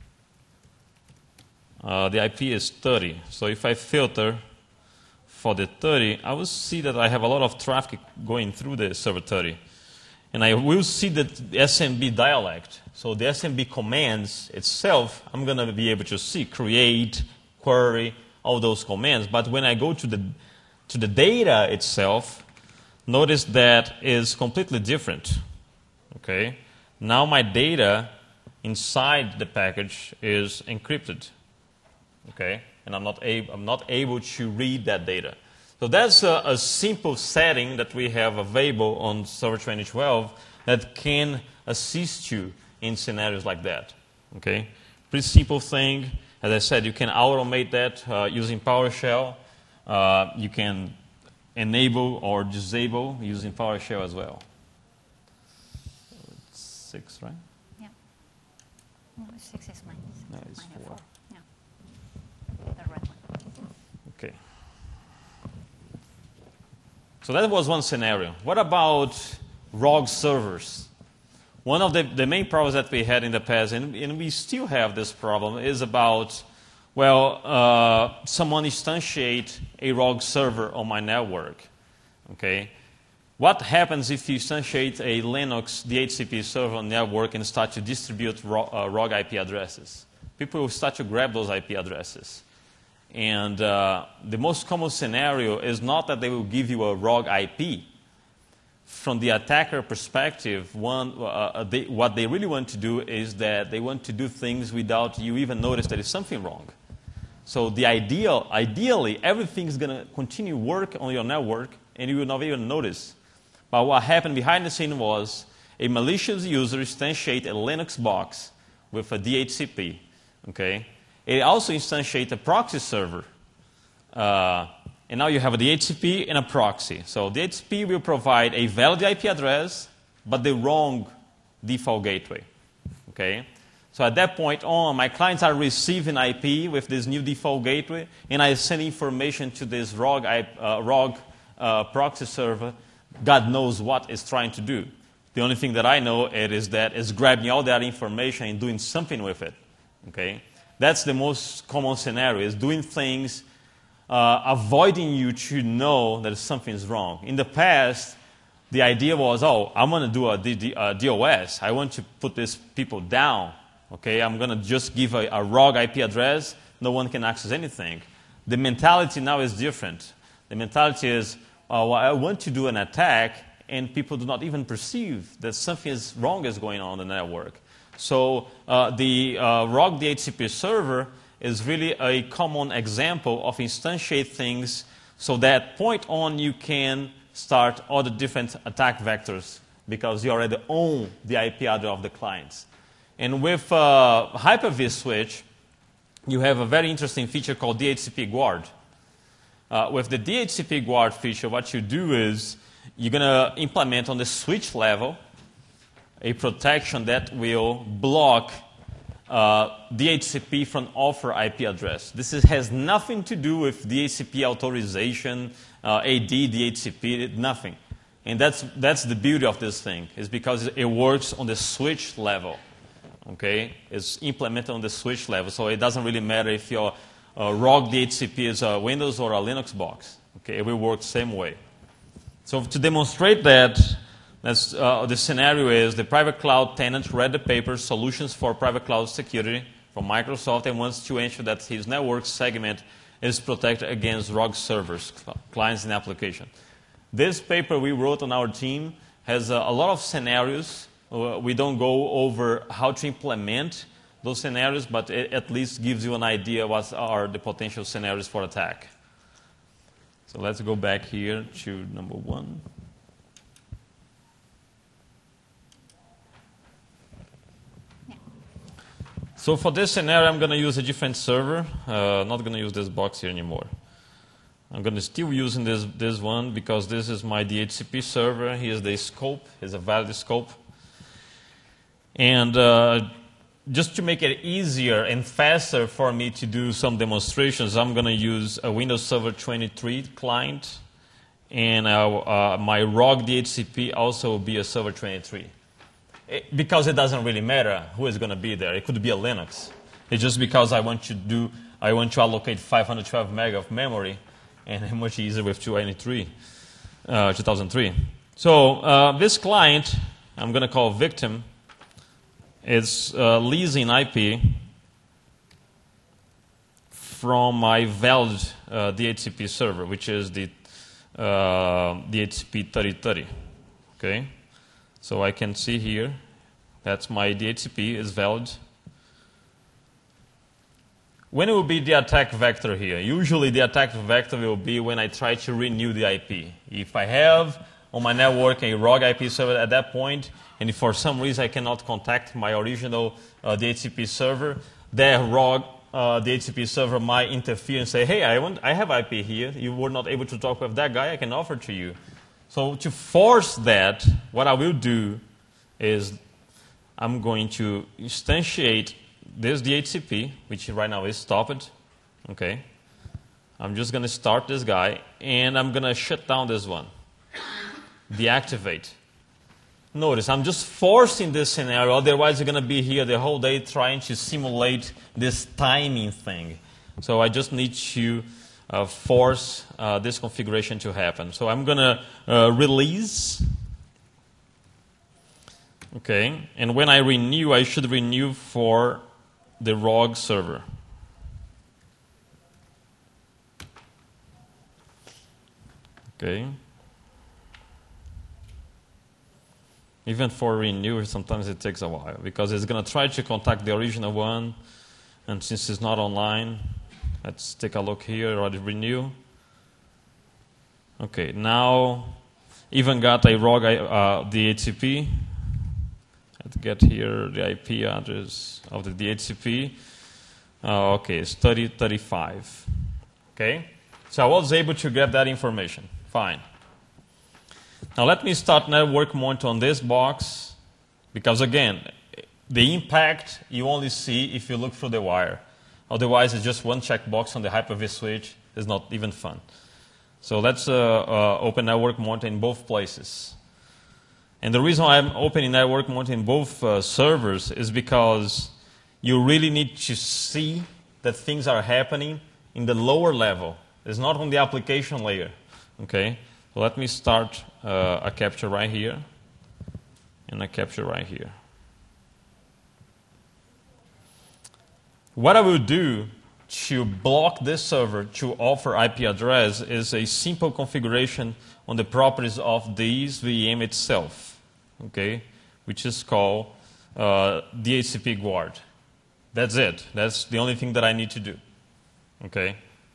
the IP is 30. So if I filter for the 30, I will see that I have a lot of traffic going through the server 30. And I will see the SMB dialect. So the SMB commands itself, I'm going to be able to see, create, query, all those commands. But when I go to the data itself, notice that is completely different. Okay? Now my data inside the package is encrypted. Okay? And I'm not able to read that data. So that's a simple setting that we have available on Server 2012 that can assist you in scenarios like that. Okay, pretty simple thing. As I said, you can automate that using PowerShell. You can enable or disable using PowerShell as well. It's 6, right? Yeah. No, 6 is mine. No, it's 4. Yeah. The red one. Okay. So that was one scenario. What about ROG servers? One of the main problems that we had in the past, and we still have this problem, is about, well, someone instantiate a ROG server on my network. Okay? What happens if you instantiate a Linux DHCP server on network and start to distribute ROG IP addresses? People will start to grab those IP addresses. And the most common scenario is not that they will give you a ROG IP. From the attacker perspective, what they really want to do is that they want to do things without you even notice that it's something wrong. So ideally, everything is going to continue work on your network, and you will not even notice. But what happened behind the scene was, a malicious user instantiate a Linux box with a DHCP. Okay? It also instantiates a proxy server. And now you have a DHCP and a proxy. So DHCP will provide a valid IP address, but the wrong default gateway. Okay? So at that point on, my clients are receiving IP with this new default gateway, and I send information to this ROG proxy server. God knows what it's trying to do. The only thing that I know is that it's grabbing all that information and doing something with it. Okay? That's the most common scenario, is doing things, avoiding you to know that something's wrong. In the past, the idea was, oh, I'm going to do a DOS. I want to put these people down. Okay, I'm going to just give a ROG IP address. No one can access anything. The mentality now is different. The mentality is, well, I want to do an attack, and people do not even perceive that something wrong is going on in the network. So the ROG DHCP server is really a common example of instantiate things, so that point on you can start all the different attack vectors because you already own the IP address of the clients. And with Hyper-V switch, you have a very interesting feature called DHCP guard. With the DHCP guard feature, what you do is you're going to implement on the switch level a protection that will block DHCP from offer IP address. This has nothing to do with DHCP authorization, AD, DHCP, nothing. And that's the beauty of this thing, is because it works on the switch level. Okay? It's implemented on the switch level, so it doesn't really matter if your ROG DHCP is a Windows or a Linux box. Okay? It will work the same way. So to demonstrate that, the scenario is the private cloud tenant read the paper, Solutions for Private Cloud Security from Microsoft, and wants to ensure that his network segment is protected against ROG servers, clients and application. This paper we wrote on our team has a lot of scenarios. We don't go over how to implement those scenarios, but it at least gives you an idea what are the potential scenarios for attack. So let's go back here to number 1. So for this scenario, I'm going to use a different server. Not going to use this box here anymore. I'm going to still using this one because this is my DHCP server. Here's the scope. Here's a valid scope. And just to make it easier and faster for me to do some demonstrations, I'm going to use a Windows Server 23 client. And my ROG DHCP also will be a Server 23. Because it doesn't really matter who is going to be there. It could be a Linux. It's just because I want to allocate 512 meg of memory, and it's much easier with 2003. So this client, I'm going to call victim, is leasing IP from my valid DHCP server, which is the DHCP 3030. Okay. So I can see here, that's my DHCP is valid. When will be the attack vector here? Usually the attack vector will be when I try to renew the IP. If I have on my network a ROG IP server at that point, and if for some reason I cannot contact my original DHCP server, that ROG DHCP server might interfere and say, hey, I have IP here. You were not able to talk with that guy. I can offer to you. So to force that, what I will do is I'm going to instantiate this DHCP, which right now is stopped. Okay. I'm just going to start this guy, and I'm going to shut down this one. Deactivate. Notice, I'm just forcing this scenario, otherwise you're going to be here the whole day trying to simulate this timing thing. So I just need to force this configuration to happen. So I'm going to release. Okay, and when I renew, I should renew for the ROG server. Okay. Even for renew, sometimes it takes a while because it's going to try to contact the original one, and since it's not online, let's take a look here. Already renew. Okay, now even got a ROG DHCP. Let's get here the IP address of the DHCP. Okay, it's 3035. Okay, so I was able to get that information. Fine. Now let me start network monitor on this box, because again, the impact you only see if you look through the wire. Otherwise, it's just one checkbox on the Hyper-V switch. It's not even fun. So let's open network monitor in both places. And the reason why I'm opening network monitor in both servers is because you really need to see that things are happening in the lower level. It's not on the application layer. Okay? So let me start a capture right here and a capture right here. What I will do to block this server to offer IP address is a simple configuration on the properties of this VM itself, okay, which is called DHCP guard. That's it. That's the only thing that I need to do, okay?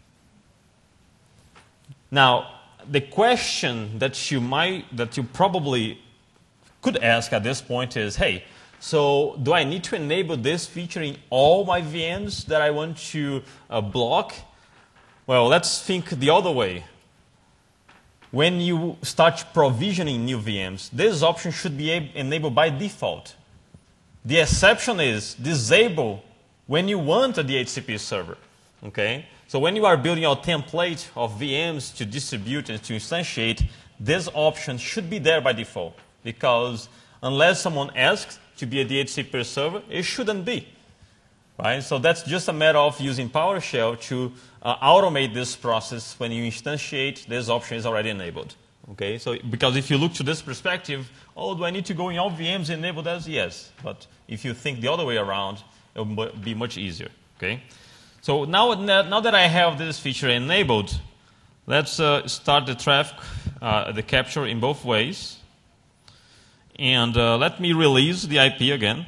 Now, the question that you probably could ask at this point is, hey, so do I need to enable this feature in all my VMs that I want to block? Well, let's think the other way. When you start provisioning new VMs, this option should be enabled by default. The exception is disable when you want a DHCP server. Okay? So when you are building your template of VMs to distribute and to instantiate, this option should be there by default, because unless someone asks to be a DHCP server, it shouldn't be. Right? So that's just a matter of using PowerShell to automate this process. When you instantiate, this option is already enabled. Okay? So because if you look to this perspective, oh, do I need to go in all VMs and enable that? Yes. But if you think the other way around, it will be much easier. Okay? So now that I have this feature enabled, let's start the traffic, the capture in both ways. And let me release the IP again.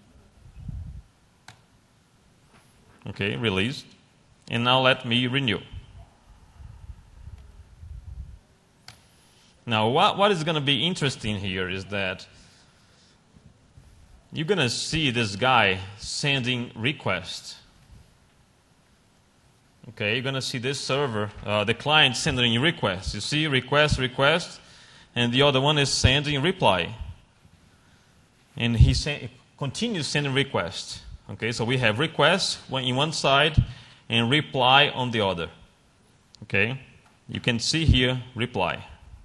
Okay, released. And now let me renew. Now, what is going to be interesting here is that you're going to see this guy sending requests. Okay, you're going to see this server, the client sending requests. You see request, request, and the other one is sending reply. And he continues sending requests. Okay, so we have requests in one side and reply on the other. Okay, you can see here reply.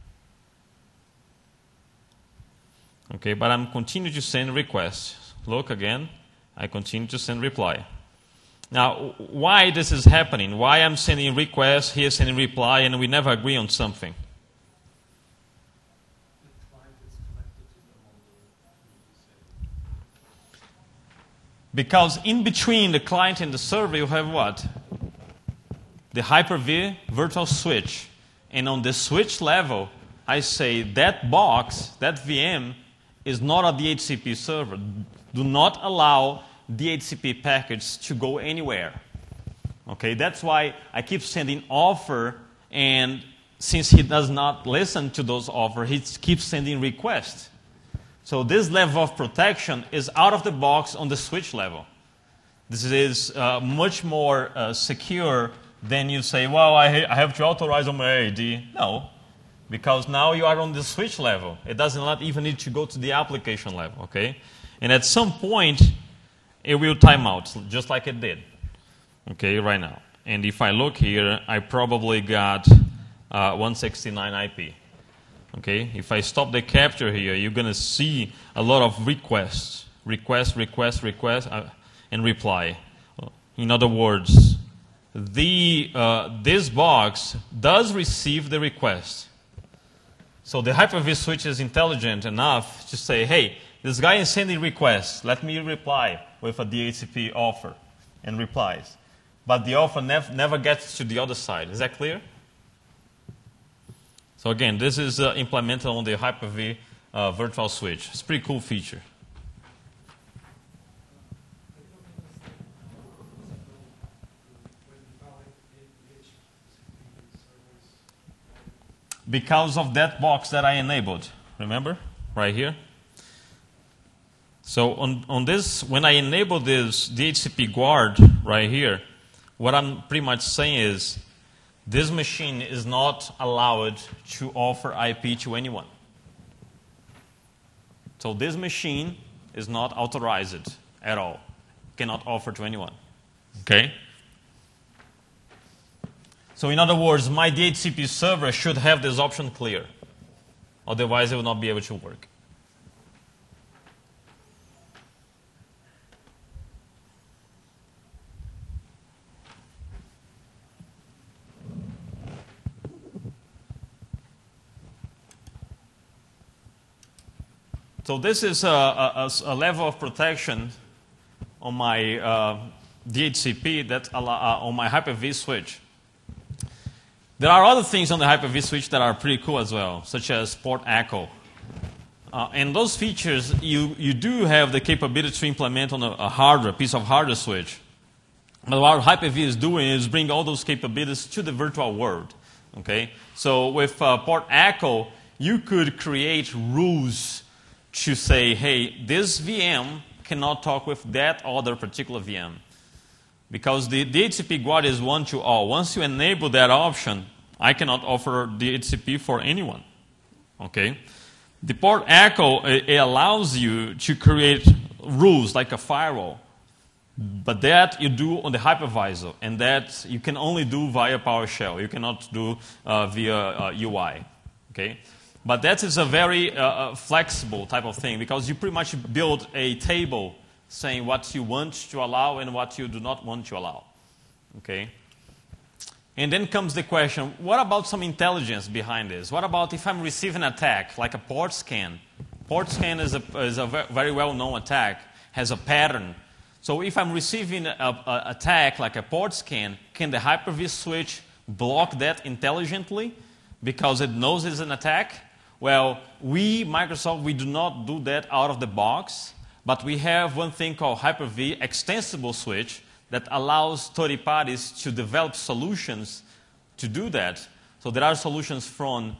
Okay, but I'm continuing to send requests. Look again, I continue to send reply. Now, why this is happening? Why I'm sending requests, he is sending reply, and we never agree on something? Because in between the client and the server, you have what? The Hyper-V virtual switch. And on the switch level, I say that box, that VM, is not a DHCP server. Do not allow DHCP packets to go anywhere. Okay, that's why I keep sending offer, and since he does not listen to those offers, he keeps sending requests. So this level of protection is out of the box on the switch level. This is much more secure than you say, well, I have to authorize on my AD. No, because now you are on the switch level. It does not even need to go to the application level, okay? And at some point, it will time out, just like it did, okay, right now. And if I look here, I probably got 169 IP. Okay, if I stop the capture here, you're going to see a lot of requests, and reply. In other words, this box does receive the request. So the Hyper-V switch is intelligent enough to say, hey, this guy is sending requests. Let me reply with a DHCP offer, and replies. But the offer never gets to the other side. Is that clear? So again, this is implemented on the Hyper-V virtual switch. It's a pretty cool feature. Because of that box that I enabled. Remember? Right here. So on this, when I enable this DHCP guard right here, what I'm pretty much saying is this machine is not allowed to offer IP to anyone. So this machine is not authorized at all. Cannot offer to anyone. Okay? So in other words, my DHCP server should have this option clear. Otherwise, it will not be able to work. So this is a level of protection on my DHCP that on my Hyper-V switch. There are other things on the Hyper-V switch that are pretty cool as well, such as port echo. And those features, you do have the capability to implement on a piece of hardware switch. But what Hyper-V is doing is bring all those capabilities to the virtual world. Okay? So with port echo, you could create rules to say, hey, this VM cannot talk with that other particular VM. Because the DHCP guard is one to all. Once you enable that option, I cannot offer DHCP for anyone. Okay? The port echo, it allows you to create rules like a firewall. But that you do on the hypervisor, and that you can only do via PowerShell. You cannot do via UI. Okay? But that is a very flexible type of thing, because you pretty much build a table saying what you want to allow and what you do not want to allow. Okay? And then comes the question, what about some intelligence behind this? What about if I'm receiving an attack, like a port scan? Port scan is a very well-known attack, has a pattern. So if I'm receiving an attack like a port scan, can the Hyper-V switch block that intelligently because it knows it's an attack? Well, Microsoft, we do not do that out of the box, but we have one thing called Hyper-V extensible switch that allows third parties to develop solutions to do that. So there are solutions from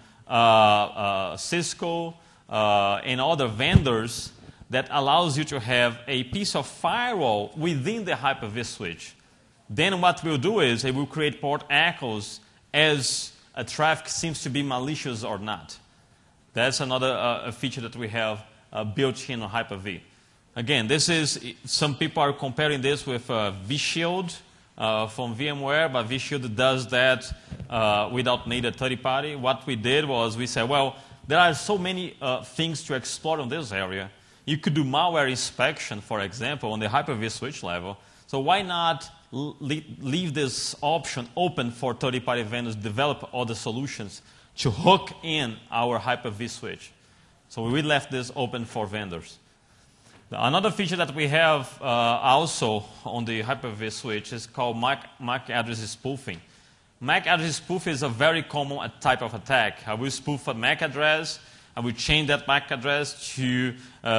Cisco and other vendors that allows you to have a piece of firewall within the Hyper-V switch. Then what we'll do is it will create port echoes as a traffic seems to be malicious or not. That's another feature that we have built in on Hyper-V. Again, some people are comparing this with vShield from VMware, but vShield does that without need a third party. What we did was we said, well, there are so many things to explore in this area. You could do malware inspection, for example, on the Hyper-V switch level. So why not leave this option open for third-party vendors to develop other solutions to hook in our Hyper-V switch? So we left this open for vendors. Another feature that we have also on the Hyper-V switch is called MAC address spoofing. MAC address spoofing is a very common type of attack. I will spoof a MAC address. I will change that MAC address to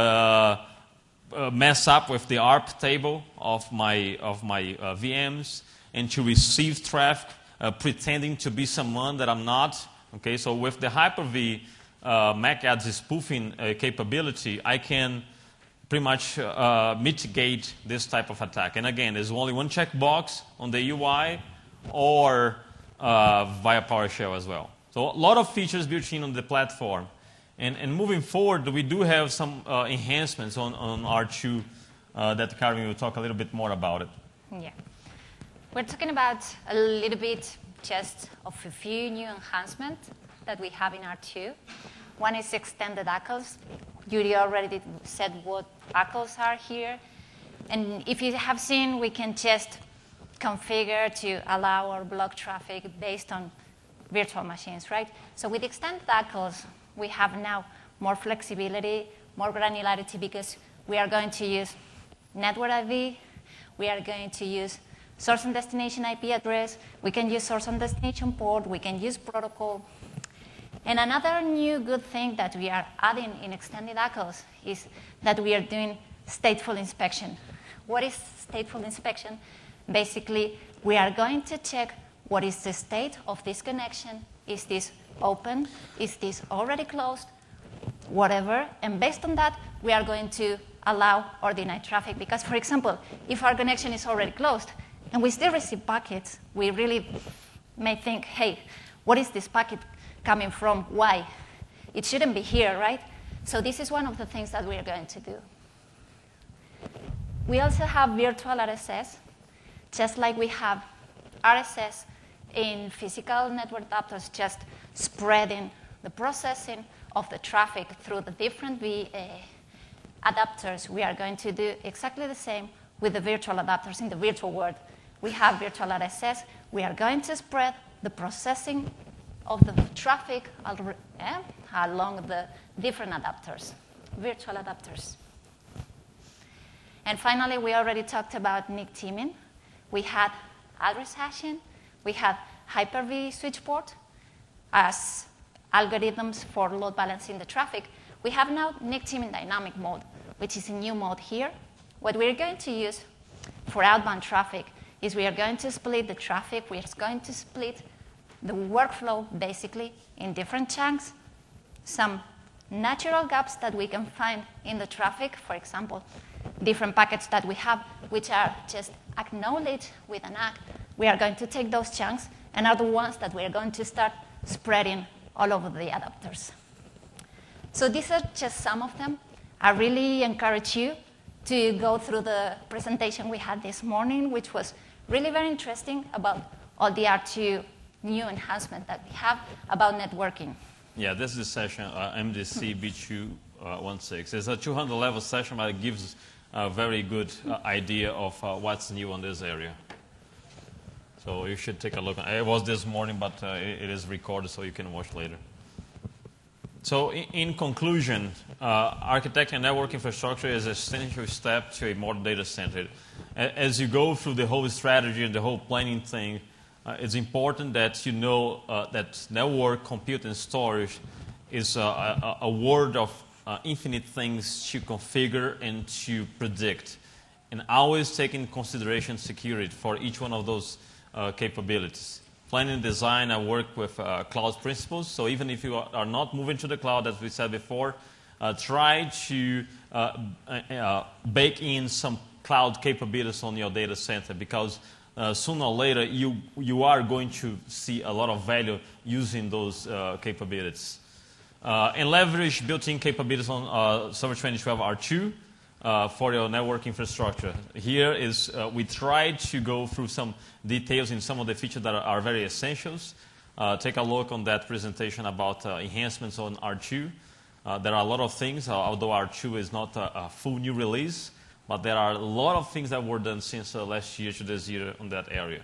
mess up with the ARP table of my VMs and to receive traffic pretending to be someone that I'm not. Okay, so with the Hyper-V MAC address spoofing capability, I can pretty much mitigate this type of attack. And again, there's only one checkbox on the UI or via PowerShell as well. So a lot of features built in on the platform. And moving forward, we do have some enhancements on R2 that Karen will talk a little bit more about it. Yeah. We're talking about a little bit just of a few new enhancements that we have in R2. One is extended ACLs. Yuri already said what ACLs are here. And if you have seen, we can just configure to allow our block traffic based on virtual machines, right? So with extended ACLs, we have now more flexibility, more granularity, because we are going to use network IV, we are going to use source and destination IP address, we can use source and destination port, we can use protocol. And another new good thing that we are adding in extended ACLs is that we are doing stateful inspection. What is stateful inspection? Basically, we are going to check what is the state of this connection. Is this open? Is this already closed? Whatever. And based on that, we are going to allow or deny traffic. Because, for example, if our connection is already closed and we still receive packets, we really may think, hey, what is this packet coming from? Why? It shouldn't be here, right? So this is one of the things that we are going to do. We also have virtual RSS, just like we have RSS in physical network adapters, just spreading the processing of the traffic through the different adapters. We are going to do exactly the same with the virtual adapters in the virtual world. We have virtual RSS. We are going to spread the processing of the traffic along the different adapters, virtual adapters. And finally, we already talked about NIC teaming. We had address hashing. We had Hyper-V switchport as algorithms for load balancing the traffic. We have now NIC teaming dynamic mode, which is a new mode here. What we're going to use for outbound traffic is we are going to split the traffic. We are going to split the workflow, basically, in different chunks. Some natural gaps that we can find in the traffic, for example, different packets that we have, which are just acknowledged with an ACK. We are going to take those chunks and are the ones that we are going to start spreading all over the adapters. So these are just some of them. I really encourage you to go through the presentation we had this morning, which was really very interesting about all the R2 new enhancements that we have about networking. Yeah, this is the session, MDC B216. It's a 200-level session, but it gives a very good idea of what's new on this area. So you should take a look. It was this morning, but it is recorded, so you can watch later. So in conclusion, architecting a network infrastructure is an essential step to a modern data center. As you go through the whole strategy and the whole planning thing, it's important that you know that network, compute, and storage is a world of infinite things to configure and to predict, and always take into consideration security for each one of those capabilities. Planning and design, I work with cloud principles, so even if you are not moving to the cloud, as we said before, try to bake in some cloud capabilities on your data center, because sooner or later you are going to see a lot of value using those capabilities. And leverage built-in capabilities on Server 2012 R2 for your network infrastructure. Here is we tried to go through some details in some of the features that are very essentials. Take a look on that presentation about enhancements on R2. There are a lot of things, although R2 is not a full new release, but there are a lot of things that were done since last year to this year on that area.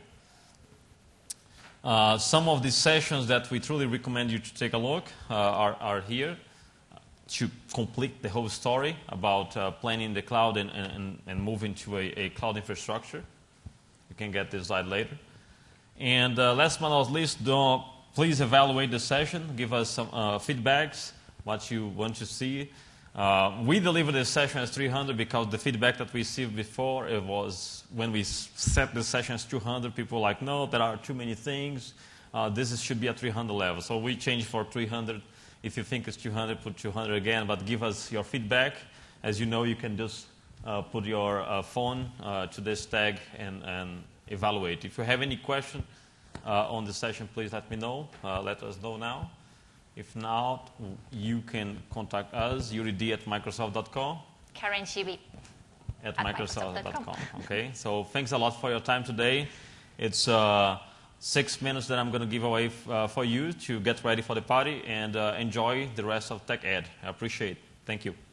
Some of the sessions that we truly recommend you to take a look are here to complete the whole story about planning the cloud and moving to a cloud infrastructure. You can get this slide later. And last but not least, please evaluate the session. Give us some feedbacks, what you want to see. We delivered this session as 300 because the feedback that we received before, it was when we set the session as 200, people were like, no, there are too many things. This should be a 300 level. So we changed for 300. If you think it's 200, put 200 again, but give us your feedback. As you know, you can just put your phone to this tag and evaluate. If you have any question on the session, please let me know. Let us know now. If not, you can contact us, yurid@microsoft.com. Karen Shibi at Microsoft.com. Okay, so thanks a lot for your time today. It's 6 minutes that I'm going to give away for you to get ready for the party and enjoy the rest of Tech Ed. I appreciate it. Thank you.